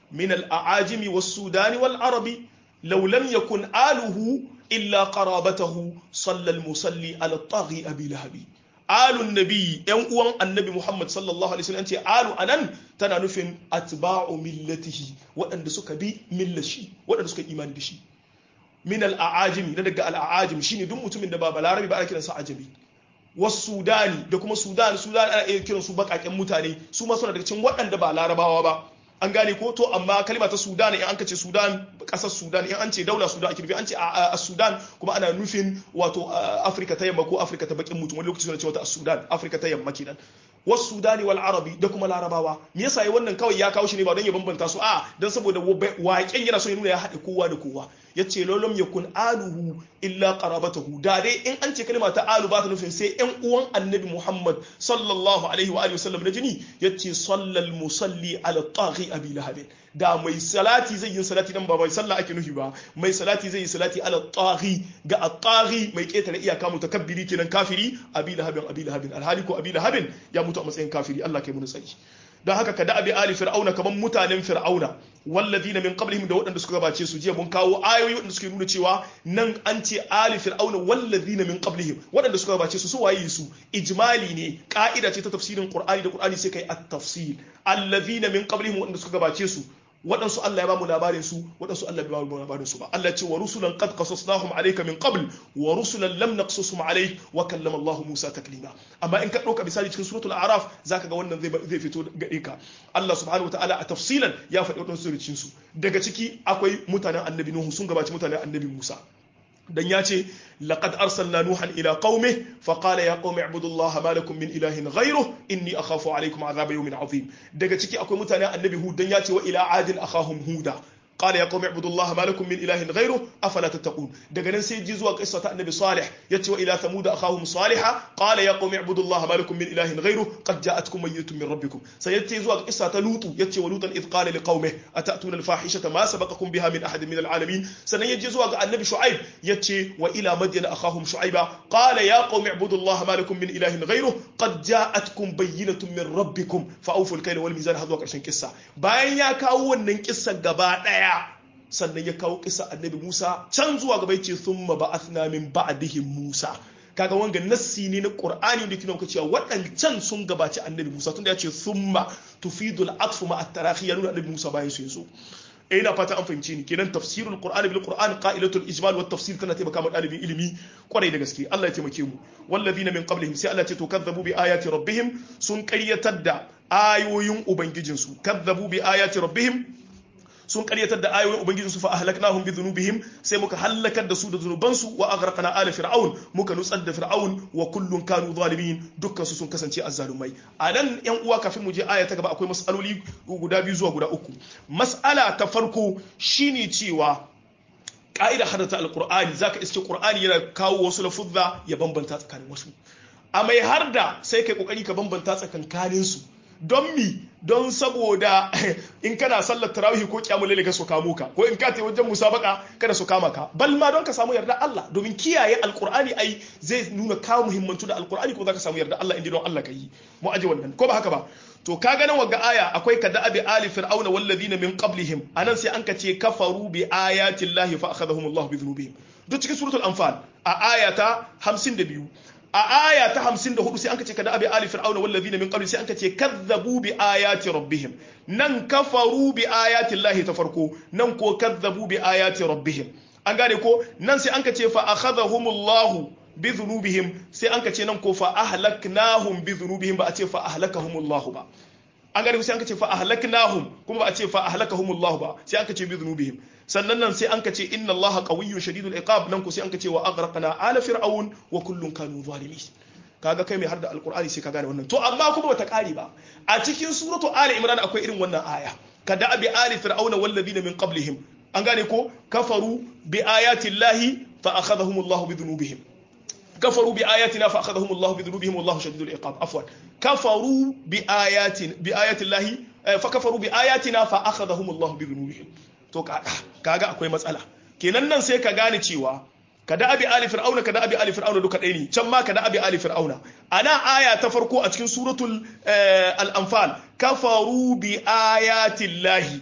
min al-a'ajimi was-sudani wal-arabi law lam yakun aluhu illa qarabatahu salla al-musalli ala at-taghi abi lahabi alun nabi yan uwan annabi Muhammad sallallahu alaihi wasallam ce alu anan tana nufin atba'u millatihi waɗanda suka bi millashi waɗanda suka imani da shi min al-a'ajimi daga al-a'ajim shine duk mutumin da ba balarabi ba ake kiransa ajami was-sudani da kuma sudan ana iya kiransu bakaken mutane su ma suna daga cikin waɗanda ba larabawa ba an gane ko to amma kalma ta sudan in an kace sudan kasar sudan in an ce daula sudan ake nufi an ce a sudan kuma ana nufin wato afirka ta yamma ko afirka ta bakin mutum wani lokaci suna cewa ta sudan afirka ta yamma kenan was sudani wal arabi da kuma larabawa me yasa yi wannan kawai ya kawo shi ne ba don ya bambanta su dan saboda waƙen yana so ya nuna ya haɗe kowa da kowa yace lolom yakun aluhu illa qarabatahu da dai in an ce kalma ta alu ba ta nufin sai ƴan uwan annabi Muhammad sallallahu alaihi wa alihi wasallam na jini yace sallal musalli ala taghi abi lahab da mai salati zai yi salati dan ba mai sallah ake nufi ba mai salati zai yi salati ala taghi ga at-taghi mai ketare iyaka mutakabbiri kenan kafiri abi lahabin alhali ko abi lahabin ya mutu a matsayin kafiri Allah kai mu tsari don haka kada abi ali fir'auna kaman mutanen fir'auna walladina min qablihim da waɗanda suka gabace su jiya mun kawo ayoyi waɗanda suke nuna cewa nan an ce ali fir'auna walladina min qablihim waɗanda suka gabace su waye su ijmali ne ka'ida ce ta tafsirin qur'ani da qur'ani sai kai at-tafsil alladina min qablihim waɗanda suka gabace su waɗansu Allah ya ba mu labarin su waɗansu Allah ya ba mu labarin su ba Allah ce wa rusulan qad qasasnahum alayka min qabl wa rusulan lam naqsusum alayk wa kallama Allah Musa taklima amma in ka dauka misali cikin suratul a'raf zaka ga wannan zai fito gare ka Allah subhanahu wataala a tafsilan ya faɗi waɗansu ricin su daga ciki akwai mutanen annabi Nuhu sun gabaci mutanen annabi Musa dan ya ce laqad arsalna nuhan ila qaumi fa qala ya qaumi ibudullaha ma lakum min ilahin ghayruhu inni akhafu alaykum adhab yawmin azim daga ciki akwai mutanen annabi hud dan ya ce wa ila adin akhahum huda qala ya qaumi ibudullaha ma lakum min ilahin ghayruhu afala tattaqun daga nan sai ji zuwa qissa ta annabi salih yace wa ila thamud akhahum salihah qala ya qaumi ibudullaha ma lakum min ilahin ghayruhu qad ja'atkum mayyitun min rabbikum sai yace zuwa qissa ta lutu yace wa lutan id qala liqaumihi atatuna alfahishata ma sabaqakum biha min ahadin min alalamin sanan yaje zuwa ga annabi shu'aib yace wa ila madyan akhahum shu'aiba qala ya qaumi ibudullaha ma lakum min ilahin ghayruhu qad ja'atkum bayyinatun min rabbikum fa awfu alkayla wal mizan hadwa karshen kissa bayan ya kawo wannan kissa gaba daya sannan ya kawo kisa annabi Musa can zuwa gaba yace thumma ba'athna min ba'dihim Musa kaga wanga nassi ne na Qur'ani da kina kuka cewa waɗancan sun gabaci annabi Musa tunda yace thumma tufidul atfu ma at-tarahi ya nuna annabi Musa bayan su yazo ina fata an fahimci ni kenan tafsirul Qur'ani bil Qur'an qa'ilatul ijmal wat tafsir tana taimaka ma dalibin ilimi kwarai da gaske Allah ya taimake mu walladina min qablihim sai Allah ya ce to kadzabu bi ayati rabbihim sun qayyatar da ayoyin ubangijinsu kadzabu bi ayati rabbihim sun karyatar da ayoyin ubangijin su fa ahlaknahum bi dhunubihim sai muka halakar da su da zunubansu wa aghraqna ala fir'aun muka nutsar da fir'aun wa kullun kanu zalimin dukkan su sun kasance azzalumai anan yan uwa kafin mu je aya ta gaba akwai mas'aloli guda biyu zuwa guda uku mas'ala ta farko shine cewa ka'ida hadata alqur'ani zaka iske qur'ani yana kawo wasu lafuzza ya bambanta tsakanin wasu a mai harda sai kai kokari ka bambanta tsakanin su don mi don saboda in kana sallar tarawih ko kiyamul layl ka so kamo ka ko in ka tayi wajen musabaka kada su kama ka bal ma don ka samu yarda Allah domin kiyaye alqur'ani ai zai nuna ka muhimmantu da alqur'ani ko zaka samu yarda Allah inda don Allah kai mu aje wannan ko ba haka ba to kaga nan waga aya akwai kada abi ali fir'auna wal ladina min qablihim anan sai an ka ce kafaru bi ayati llahi fa akhadhahum Allah bi dhunubihim duk cikin suratul anfal a ayata 52 a aya ta 54 sai an kace kada abi ali fir'auna wal ladina min qabli sai an kace kadzabu bi ayati rabbihim nan kafaru bi ayati llahi ta farko nan ko kadzabu bi ayati rabbihim an gane ko nan sai an kace fa akhadhahumullahu bi dhunubihim sai an kace nan ko fa ahlaknahum bi dhunubihim ba a ce fa ahlakahumullahu ba an gane sai an kace fa ahlaknahum kuma ba a ce fa ahlakahumullahu ba sai an kace bi dhunubihim sannan nan sai an ka ce inna allaha qawiyyun shadidul iqab nan ko sai an ka ce wa aghraqna ala fir'aun wa kullun kanu zalimin kaga kai mai harda alqur'ani sai ka gane wannan to amma kuma bata kare ba a cikin suratu ali imran akwai irin wannan aya kada abi ali fir'auna wal ladina min qablihim an gane ko kafaru bi ayati llahi fa akhadhahum allah bi dhunubihim kafaru bi ayatina fa akhadhahum allah bi dhunubihim wallahu shadidul iqab afwan kafaru bi ayati llahi fa kafaru bi ayatina fa akhadhahum allah bi dhunubihim to kaga akwai matsala kenan nan sai ka gane cewa kada abi ali fir'auna kada abi ali fir'auna duka ɗaya ne can ma kada abi ali fir'auna ana aya ta farko a cikin suratul al-anfal kafaru bi ayati llahi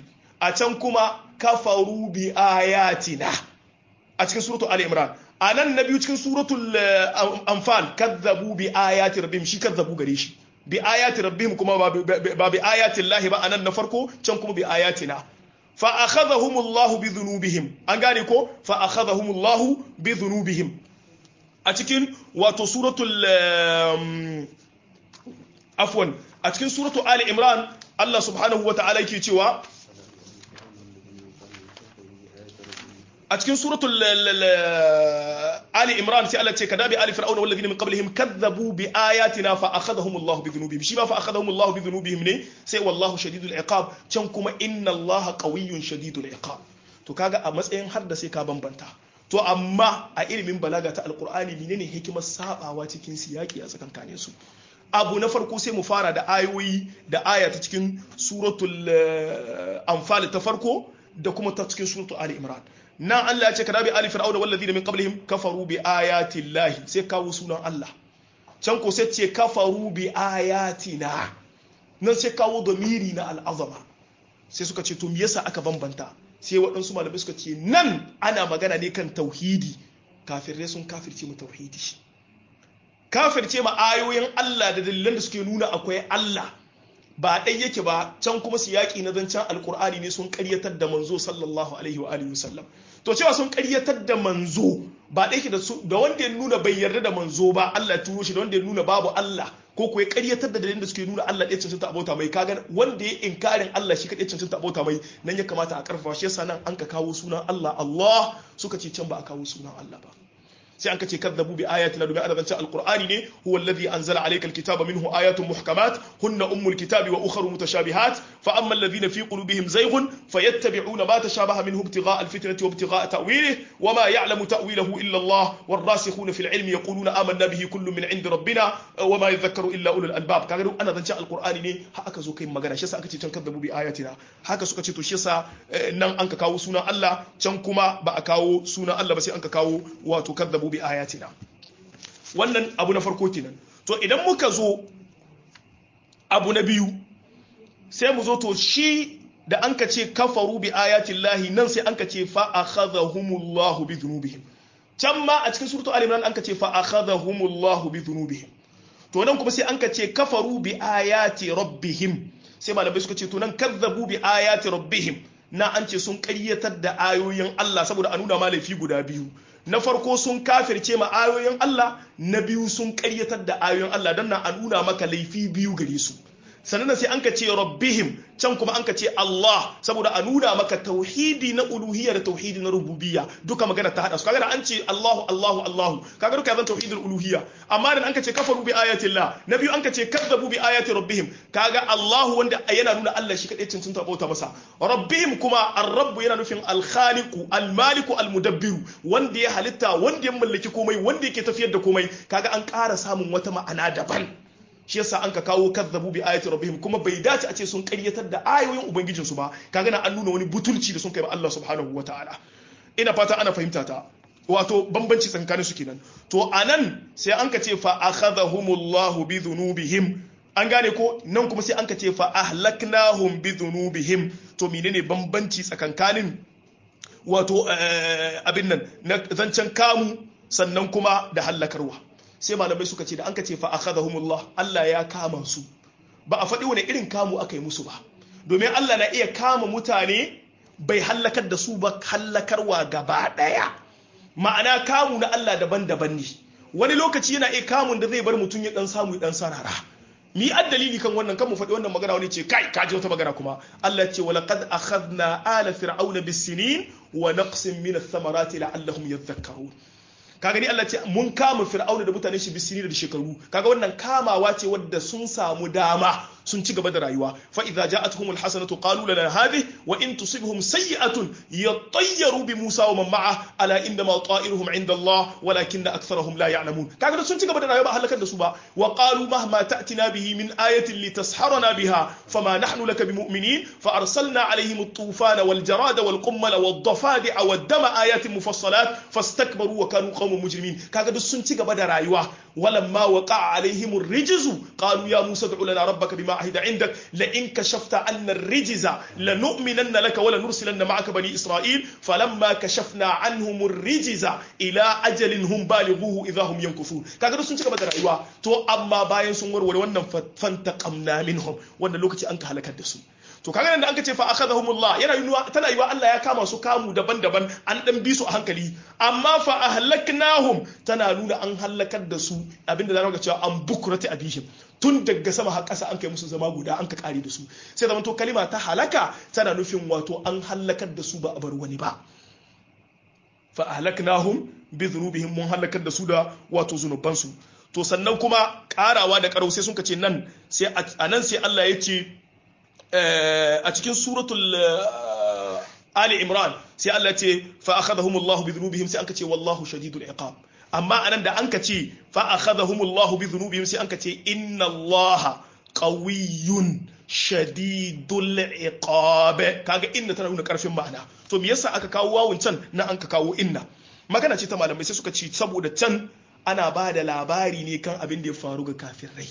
a can kuma kafaru bi ayatina a cikin suratul ali imran anan na biyu cikin suratul anfal kadzabu bi ayati rabbihim shi kadzabu gare shi bi ayati rabbihim kuma ba bi ayati llahi ba anan na farko can kuma bi ayatina fa akhadhahumullahu bi dhunubihim an gane ko fa akhadhahumullahu bi dhunubihim a cikin wato suratul afwan a cikin suratul ali imran Allah subhanahu wataala yake cewa a cikin suratul ali imran sai Allah ce kadabi ali fir'auna wal ladina min qablihim kadzabu bi ayatina fa akhadhahum Allah bi dhunubihim shi ba fa akhadhahum Allah bi dhunubihim ne sai wallahu shadidul iqab can kuma inna Allah qawiyyun shadidul iqab to kaga a matsayin har da sai ka bambanta to amma a ilimin balaga ta alqur'ani menene hikimar sabawa cikin siyaki a tsakankanin su abu na farko sai mu fara da ayoyi da aya ta cikin suratul anfal ta farko da kuma ta cikin suratul ali imran nan Allah ya ce kadabi ali fir'auna wal ladina min qablihim kafaru bi ayati llahi sai kawo sunan Allah can ko sai ce kafaru bi ayatina nan sai kawo domiri na al'azama sai suka ce to me yasa aka bambanta sai waɗansu malamai suka ce nan ana magana ne kan tauhidi kafirai sun kafirce mu tauhidi kafirce ma ayoyin Allah da dalilan da suke nuna akwai Allah ba ɗai yake ba can kuma su yaƙi na zancen alkur'ani ne sun ƙaryatar da manzo sallallahu alaihi wa alihi wasallam to cewa sun ƙaryatar da manzo ba ɗai yake da wanda ya nuna bai yarda da manzo ba Allah turo shi da wanda ya nuna babu Allah ko kuwa ƙaryatar da dalilin da suke nuna Allah ɗaya cancanta abota mai kaga wanda ya inkarin Allah shi kaɗai cancanta abota mai nan ya kamata a ƙarfafa shi yasa nan an ka kawo sunan Allah Allah suka ce can ba a kawo sunan Allah ba sai an kace kadzabu bi ayatina domin ana zancen alqur'ani ne huwa alladhi anzala alayka alkitaba minhu ayatun muhkamat hunna ummul kitabi wa ukhra mutashabihat fa amma alladhina fi qulubihim zayghun fayattabi'una ma tashabaha minhu ibtigha'a alfitnati wa ibtigha'a ta'wilihi wa ma ya'lamu ta'wilahu illa Allah warasikhuna fil ilmi yaquluna amanna bihi kullun min 'indi rabbina wa ma yadhakkaru illa ulul albab kaga ana zancen alqur'ani ne har aka zo kai magana shi yasa aka ce can kadzabu bi ayatina haka suka ce to shi yasa nan an ka kawo sunan Allah can kuma ba a kawo sunan Allah ba sai an ka kawo wato kadzabu bi ayatina wannan abu na farko kenan to idan muka zo abu na biyu sai mu zo to shi da an ka ce kafaru bi ayatillahi nan sai an ka ce fa akhadhahumullahu bi dhunubihim can ma a cikin suratul ali imran an ka ce fa akhadhahumullahu bi dhunubihim to nan kuma sai an ka ce kafaru bi ayati rabbihim sai malamai suka ce to nan kazzabu bi ayati rabbihim na an ce sun ƙaryatar da ayoyin Allah saboda a nuna ma laifi guda biyu na farko sun kafirce ma ayoyin Allah na biyu sun ƙaryatar da ayoyin Allah don na a nuna maka laifi biyu gare su sannan sai an ka ce rabbihim can kuma an ka ce Allah saboda a nuna maka tauhidi na uluhiyya da tauhidi na rububiyya duka magana ta hada su kaga da an ce Allahu Allahu Allahu kaga duka zan tauhidul uluhiyya amma da an ka ce kafaru bi ayati Allah na biyu an ka ce kazzabu bi ayati rabbihim kaga Allahu wanda yana nuna Allah shi kadai cancanta bauta masa rabbihim kuma ar-rabb yana nufin al-khaliqu al-maliku al-mudabbiru wanda ya halitta wanda ya mallaki komai wanda yake tafiyar da komai kaga an ƙara samun wata ma'ana daban shi yasa an ka kawo kazzabu bi ayati rabbihim kuma bai dace a ce sun ƙaryatar da ayoyin ubangijin su ba kaga na an nuna wani butulci da sun kai ba Allah subhanahu wataala ina fata ana fahimta ta wato bambanci tsakanin su kenan to anan sai an ka ce fa akhadhahumullahu bi dhunubihim an gane ko nan kuma sai an ka ce fa ahlaknahum bi dhunubihim to menene bambanci tsakankanin wato abin nan na zancen kamu sannan kuma da hallakarwa sai malamai suka ce da an ka ce fa akhadahumullah Allah ya kama su ba a faɗi wani irin kamu aka yi musu ba domin Allah na iya kama mutane bai hallakar da su ba hallakarwa gaba ɗaya ma'ana kamu na Allah daban-daban ne wani lokaci yana iya kamun da zai bar mutum ya dan samu ya dan sarara mi addalili kan wannan kan mu faɗi wannan magana wani ce kai ka ji wata magana kuma Allah ce walaqad akhadna ala fir'auna bis-sinin wa naqsin min ath-thamarati la'allahum yadhakkarun kaga ni Allah ce mun kama fir'auna da mutanen shi bisini da shekaru kaga wannan kamawa ce wadda sun samu dama sun ci gaba da rayuwa fa idza ja'atuhumul hasanatu qalu lana hadhihi wa in tusibhum sayyi'atun yatayyaru bi Musa wa man ma'a ala inna ma ta'iruhum 'inda Allah walakinna aktharuhum la ya'lamun kaga sun ci gaba da rayuwa ba halakar da su ba wa qalu mahma ta'tina bihi min ayatin litasharana biha fama nahnu laka bimu'minin fa arsalna 'alayhim at-tufana wal jarada wal qummala wad dafadi'a wad dama ayatin mufassalat fastakbaru wa kanu qauman mujrimin kaga duk sun ci gaba da rayuwa walamma waqa'a 'alayhim ar-rijzu qalu ya Musa ad'u lana rabbaka bima ma ahida indak la in kashafta anna ar-rijza lanu'minanna laka wa lanursilanna ma'aka bani isra'il falamma kashafna anhum ar-rijza ila ajalin hum balighuhu idha hum yankuthun kaga sun cika da rayuwa to amma bayan sun warware wannan fantaqamna minhum wannan lokaci an ka halakar da su to kaga nan da anka ce fa akhadhahumullah yana yiwa tana yiwa Allah ya kama su kamu daban-daban an dan bi su a hankali amma fa ahlaknahum tana nuna an halakar da su abinda za ga cewa an bukurati abihim tun daga sama har ƙasa an kai musu zama guda an ka kare da su sai zaman to kalima ta halaka tana nufin wato an halakar da su ba a bar wani ba fa ahlaknahum bi dhunubihim mun halakar da su da wato zunubansu to sannan kuma karawa da karau sai sun ce nan sai anan sai Allah ya ce a cikin suratul Ali Imran sai Allah ya ce fa akhadhahumullahu bi dhunubihim sai anka ce wallahu shadidul iqab amma anan da anka ce fa akhadhahumullahu bi dhunubihim sai anka ce inna Allaha qawiyyun shadidul iqab kaga inna tana nuna karfin ma'ana to me yasa aka kawo wawun can na anka kawo inna magana ce ta malamai sai suka ce saboda can ana ba da labari ne kan abin da ya faru ga kafirai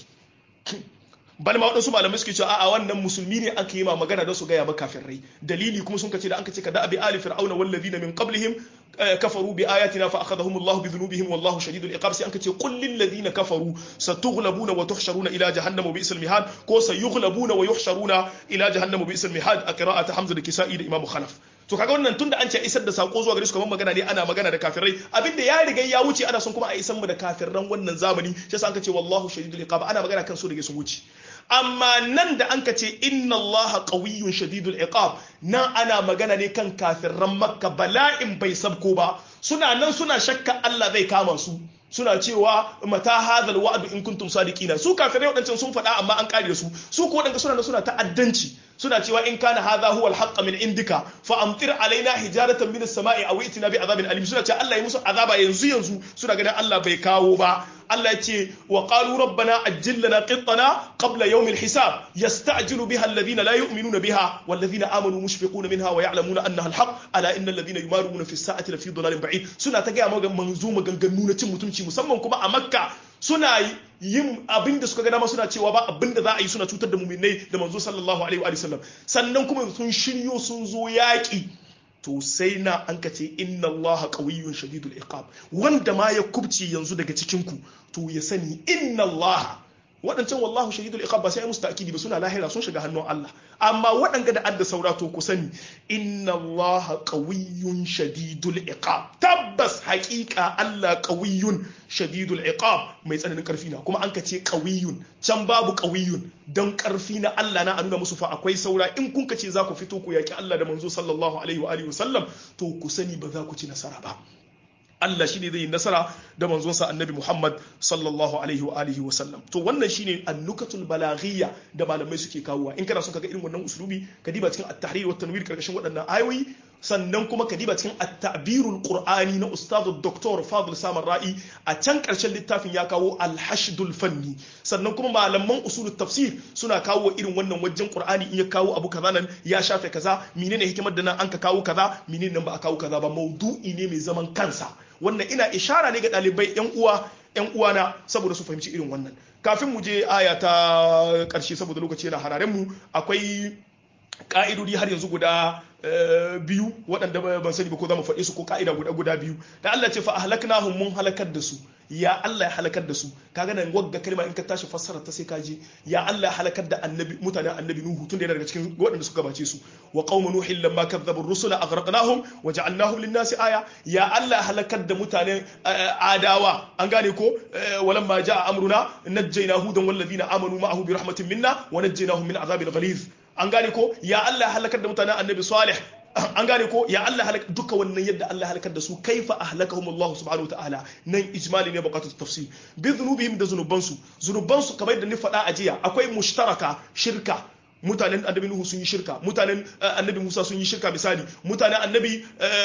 bal ma waɗansu malamai suke cewa a'a wannan musulmi ne aka yi ma magana don su gaya ma kafirai dalili kuma sun kace da an kace ka da abi ali fir'auna wal ladina min qablihim kafaru bi ayatina fa akhadhahum Allah bi dhunubihim wallahu shadidul iqab sai an kace qul lil ladina kafaru satughlabuna wa tuhsharuna ila jahannama bi'sal mihad ko sayughlabuna wa yuhsharuna ila jahannama bi'sal mihad a qira'ati hamza da kisa'i da imam khalaf to kaga wannan tunda an ce isar da sako zuwa gare su kamar magana ne ana magana da kafirai abinda ya riga ya wuce ana son kuma a isar mu da kafiran wannan zamani shi yasa an kace wallahu shadidul iqab ana magana kan su da sun wuce amma nan da an kace inna allaha qawiyyun shadidul iqab nan ana magana ne kan kafiran makka bala'in bai sabko ba suna nan suna shakka Allah zai kama su suna cewa mata hadhal wa'd in kuntum sadiqina su kafirai wadancan sun faɗa amma an kare su su ko wadanda suna ta'addanci suna cewa in kana hadha huwa al-haqq min indika fa amtir alaina hijaratan min as-sama'i aw itina bi adhabin alim suna cewa Allah ya musu azaba yanzu suna ganin Allah bai kawo ba Allah ya ce wa qalu rabbana ajjil lana qittana qabla yawm al-hisab yasta'jilu biha alladhina la yu'minuna biha wal ladhina amanu mushfiquna minha wa ya'lamuna annaha al-haqq ala inna alladhina yumaruna fi as-sa'ati la fi dhalalin ba'id suna ta ga manzo maganganu na cin mutunci musamman kuma a Makka suna yin abin da suka ga dama suna cewa ba abin da za a yi suna cutar da mu'minai da manzo sallallahu alaihi wa sallam sannan kuma sun shiryo sun zo yaki to sai na an ka ce inna allaha qawiyyun shadidul iqab wanda ma ya kubci yanzu daga cikin ku to ya sani inna allaha waɗancan wallahu shahidul iqab ba sai ai musu ta'kidi ba suna lahira sun shiga hannun Allah amma waɗanga da adda saura to ku sani inna allaha qawiyyun shadidul iqab tabbas haƙiƙa Allah qawiyyun shadidul iqab mai tsananin ƙarfi na kuma an ka ce qawiyyun can babu qawiyyun dan ƙarfi na Allah na nuna musu fa akwai saura in kun ka ce za ku fito ku yaki Allah da manzo sallallahu alaihi wa alihi wasallam to ku sani ba za ku ci nasara ba Allah shine zai yi nasara da manzonsa annabi Muhammad sallallahu alaihi wa alihi wa sallam to wannan shine annukatul balaghiyya da malamai suke kawowa in kana son kaga irin wannan uslubi ka diba cikin at-tahrir wa tanwir karkashin waɗannan ayoyi sannan kuma ka diba cikin at-ta'birul qur'ani na ustad dr Fadil Samar Ra'i a can karshen littafin ya kawo al-hashdul fanni sannan kuma malaman usulut tafsir suna kawo irin wannan wajen qur'ani in ya kawo abu kaza nan ya shafe kaza menene hikimar da nan an ka kawo kaza menene nan ba a kawo kaza ba maudu'i ne mai zaman kansa wannan ina ishara ne ga ɗalibai yan uwana saboda su fahimci irin wannan kafin mu je aya ta ƙarshe saboda lokaci yana hararen mu akwai ka'idodi har yanzu guda biyu waɗanda ban sani ba ko za mu faɗe su ko ka'ida guda biyu da Allah ce fa ahlaknahum mun halakar da su ya Allah ya halakar da su kaga nan wagga kalma in ka tashi fassara ta sai ka ji ya Allah ya halakar da annabi mutanen annabi nuhu tun da yana daga cikin waɗanda suka gabace su wa qaum nuhin lamma kadzabu ar-rusula aghraqnahum wa ja'alnahum lin-nasi aya ya Allah ya halakar da mutanen adawa an gane ko walamma ja'a amruna najjayna hudan wal ladina amanu ma'ahu bi rahmatin minna wa najjaynahum min adhabil ghaliz an gane ko ya Allah halakar da mutanen annabi salih an gane ko ya Allah halaka duka wannan yadda Allah halakar da su kaifa ahlakahum Allah subhanahu wataala nan ijmali ne buƙatar tafsir bi dhunubihim da zunubansu kamar da ni faɗa a jiya akwai mushtaraka shirka mutanen annabi nuhu sun yi shirka mutanen annabi musa sun yi shirka misali mutanen annabi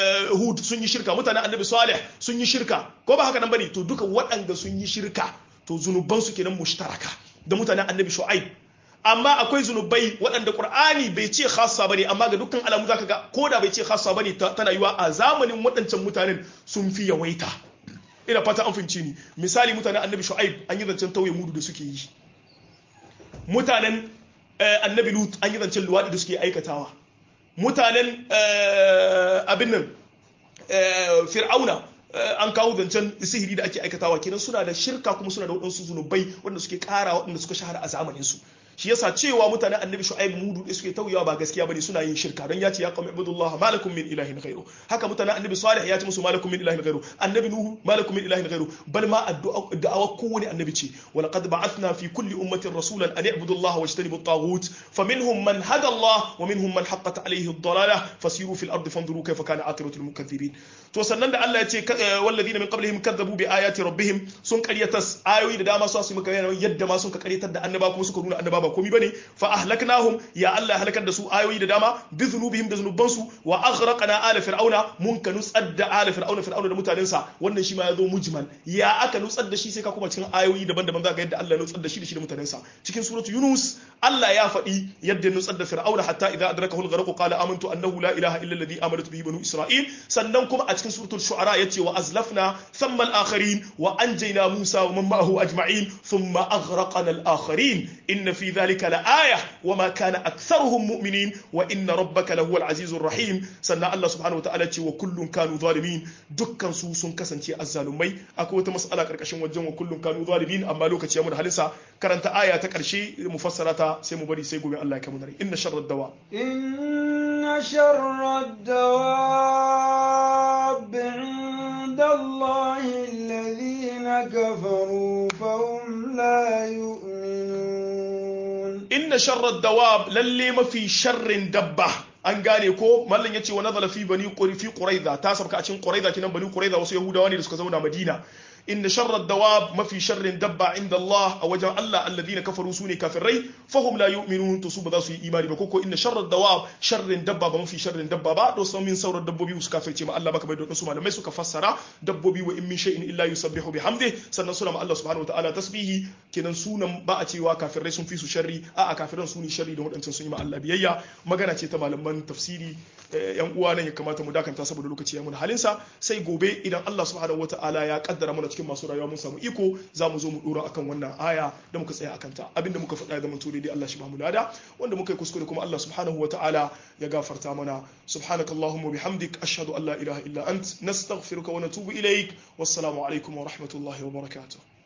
hud sun yi shirka mutanen annabi salih sun yi shirka ko ba haka nan bane to duka waɗanda sun yi shirka to zunubansu kenan mushtaraka da mutanen annabi shu'aib amma akwai zunubai waɗanda ƙur'ani bai ce khassa bane amma ga dukkan alamu zaka ga ko da bai ce khassa bane tana yiwa a zamanin waɗancan mutanen sun fi yawaita ina fata an fahimci ni misali mutanen annabi shu'aib an yi zancen tauye mudu da suke yi mutanen annabi lut an yi zancen luwadi da suke aikatawa mutanen abin nan fir'auna an kawo zancen sihiri da ake aikatawa kenan suna da shirka kuma suna da waɗansu zunubai wanda suke ƙara waɗanda suka shahara a zamanin su shi yasa cewa mutanen annabi shu'aib mudu da suke tauyawa ba gaskiya bane suna yin shirka dan ya ce ya qawmi ibudullah malakum min ilahin ghairu haka mutanen annabi salih ya ce musu malakum min ilahin ghairu annabi nuhu malakum min ilahin ghairu bal ma addu'a kowani annabi ce wa laqad ba'athna fi kulli ummatin rasulan an i'budu allaha wajtanibu at-taghut faminhum man hada allah wa minhum man haqqat alayhi ad-dalalah fasiru fil ardi fanzuru kayfa kana aqibatu al-mukaththibin to sannan da Allah ya ce walladhina min qablihim kadzabu bi ayati rabbihim sun qaryata ayoyi da dama su maka yadda ma sun ka qaryatar da annaba kuma suka nuna annaba ba komai bane fa ahlaknahum ya Allah halakar da su ayoyi da dama bi dhunubihim da zunubansu wa aghraqna ala fir'auna mun ka nutsar da ala fir'auna da mutanensa wannan shi ma ya zo mujmal ya aka nutsar da shi sai ka kuma cikin ayoyi daban-daban za ka yadda Allah ya nutsar da shi da mutanensa cikin suratu yunus Allah ya faɗi yadda nutsar da fir'auna hatta idza adrakahu al-gharq qala amantu annahu la ilaha illa alladhi amanat bihi banu isra'il sannan kuma a cikin suratul shu'ara yace wa azlafna thumma al-akharin wa anjayna musa wa man ma'ahu ajma'in thumma aghraqna al-akharin inna fi dhalika la-aya wa ma kana aktharuhum mu'minin wa inna rabbaka lahuwal azizur rahim sannan Allah subhanahu wa ta'ala ce wa kullun kanu zalimin dukkan su sun kasance azzalumai akwai wata mas'ala karkashin wajen wa kullun kanu zalimin amma lokaci ya mu da halisa karanta aya ta karshe mufassara ta sai mu bari sai gobe Allah ya kamu dare inna sharrad dawa inna sharrad dawab 'inda Allahi alladhina kafaru fahum la yu'minun inna sharrad dawab lalle mafi sharrin dabba an gane ko mallan yace wa nazala fi bani quraiza ta sabka a cikin quraiza kinan bani quraiza wasu yahudawa ne da suka zauna madina inna sharrad dawab mafi sharrin dabba inda Allah a wajen Allah alladhina kafaru sune kafirai fahum la yu'minun to su ba za su yi imani ba koko inna sharrad dawab sharrin dabba ba mafi sharrin dabba ba do san min sauran dabbobi su kafirce ma Allah baka bai da su malamai suka fassara dabbobi wa in min shay'in illa yusabbihu bihamdi sannan suna ma Allah subhanahu wataala tasbihi kenan sunan ba a cewa kafirai sun fi su sharri a kafiran su ne sharri da wadancan sun yi ma Allah biyayya magana ce ta malaman tafsiri yan uwa nan ya kamata mu dakanta saboda lokaci ya mun halinsa sai gobe idan Allah subhanahu wataala ya kaddara mana cikin masu rayuwa mun samu iko za mu zo mu dora akan wannan aya da muka tsaya akan ta abinda muka faɗa da mun tore dai Allah shi ba mu lada wanda muka yi kuskure kuma Allah subhanahu wataala ya gafarta mana subhanakallahumma bihamdik ashhadu an la ilaha illa ant nastaghfiruka wa natubu ilaik wassalamu alaikum wa rahmatullahi wa barakatuh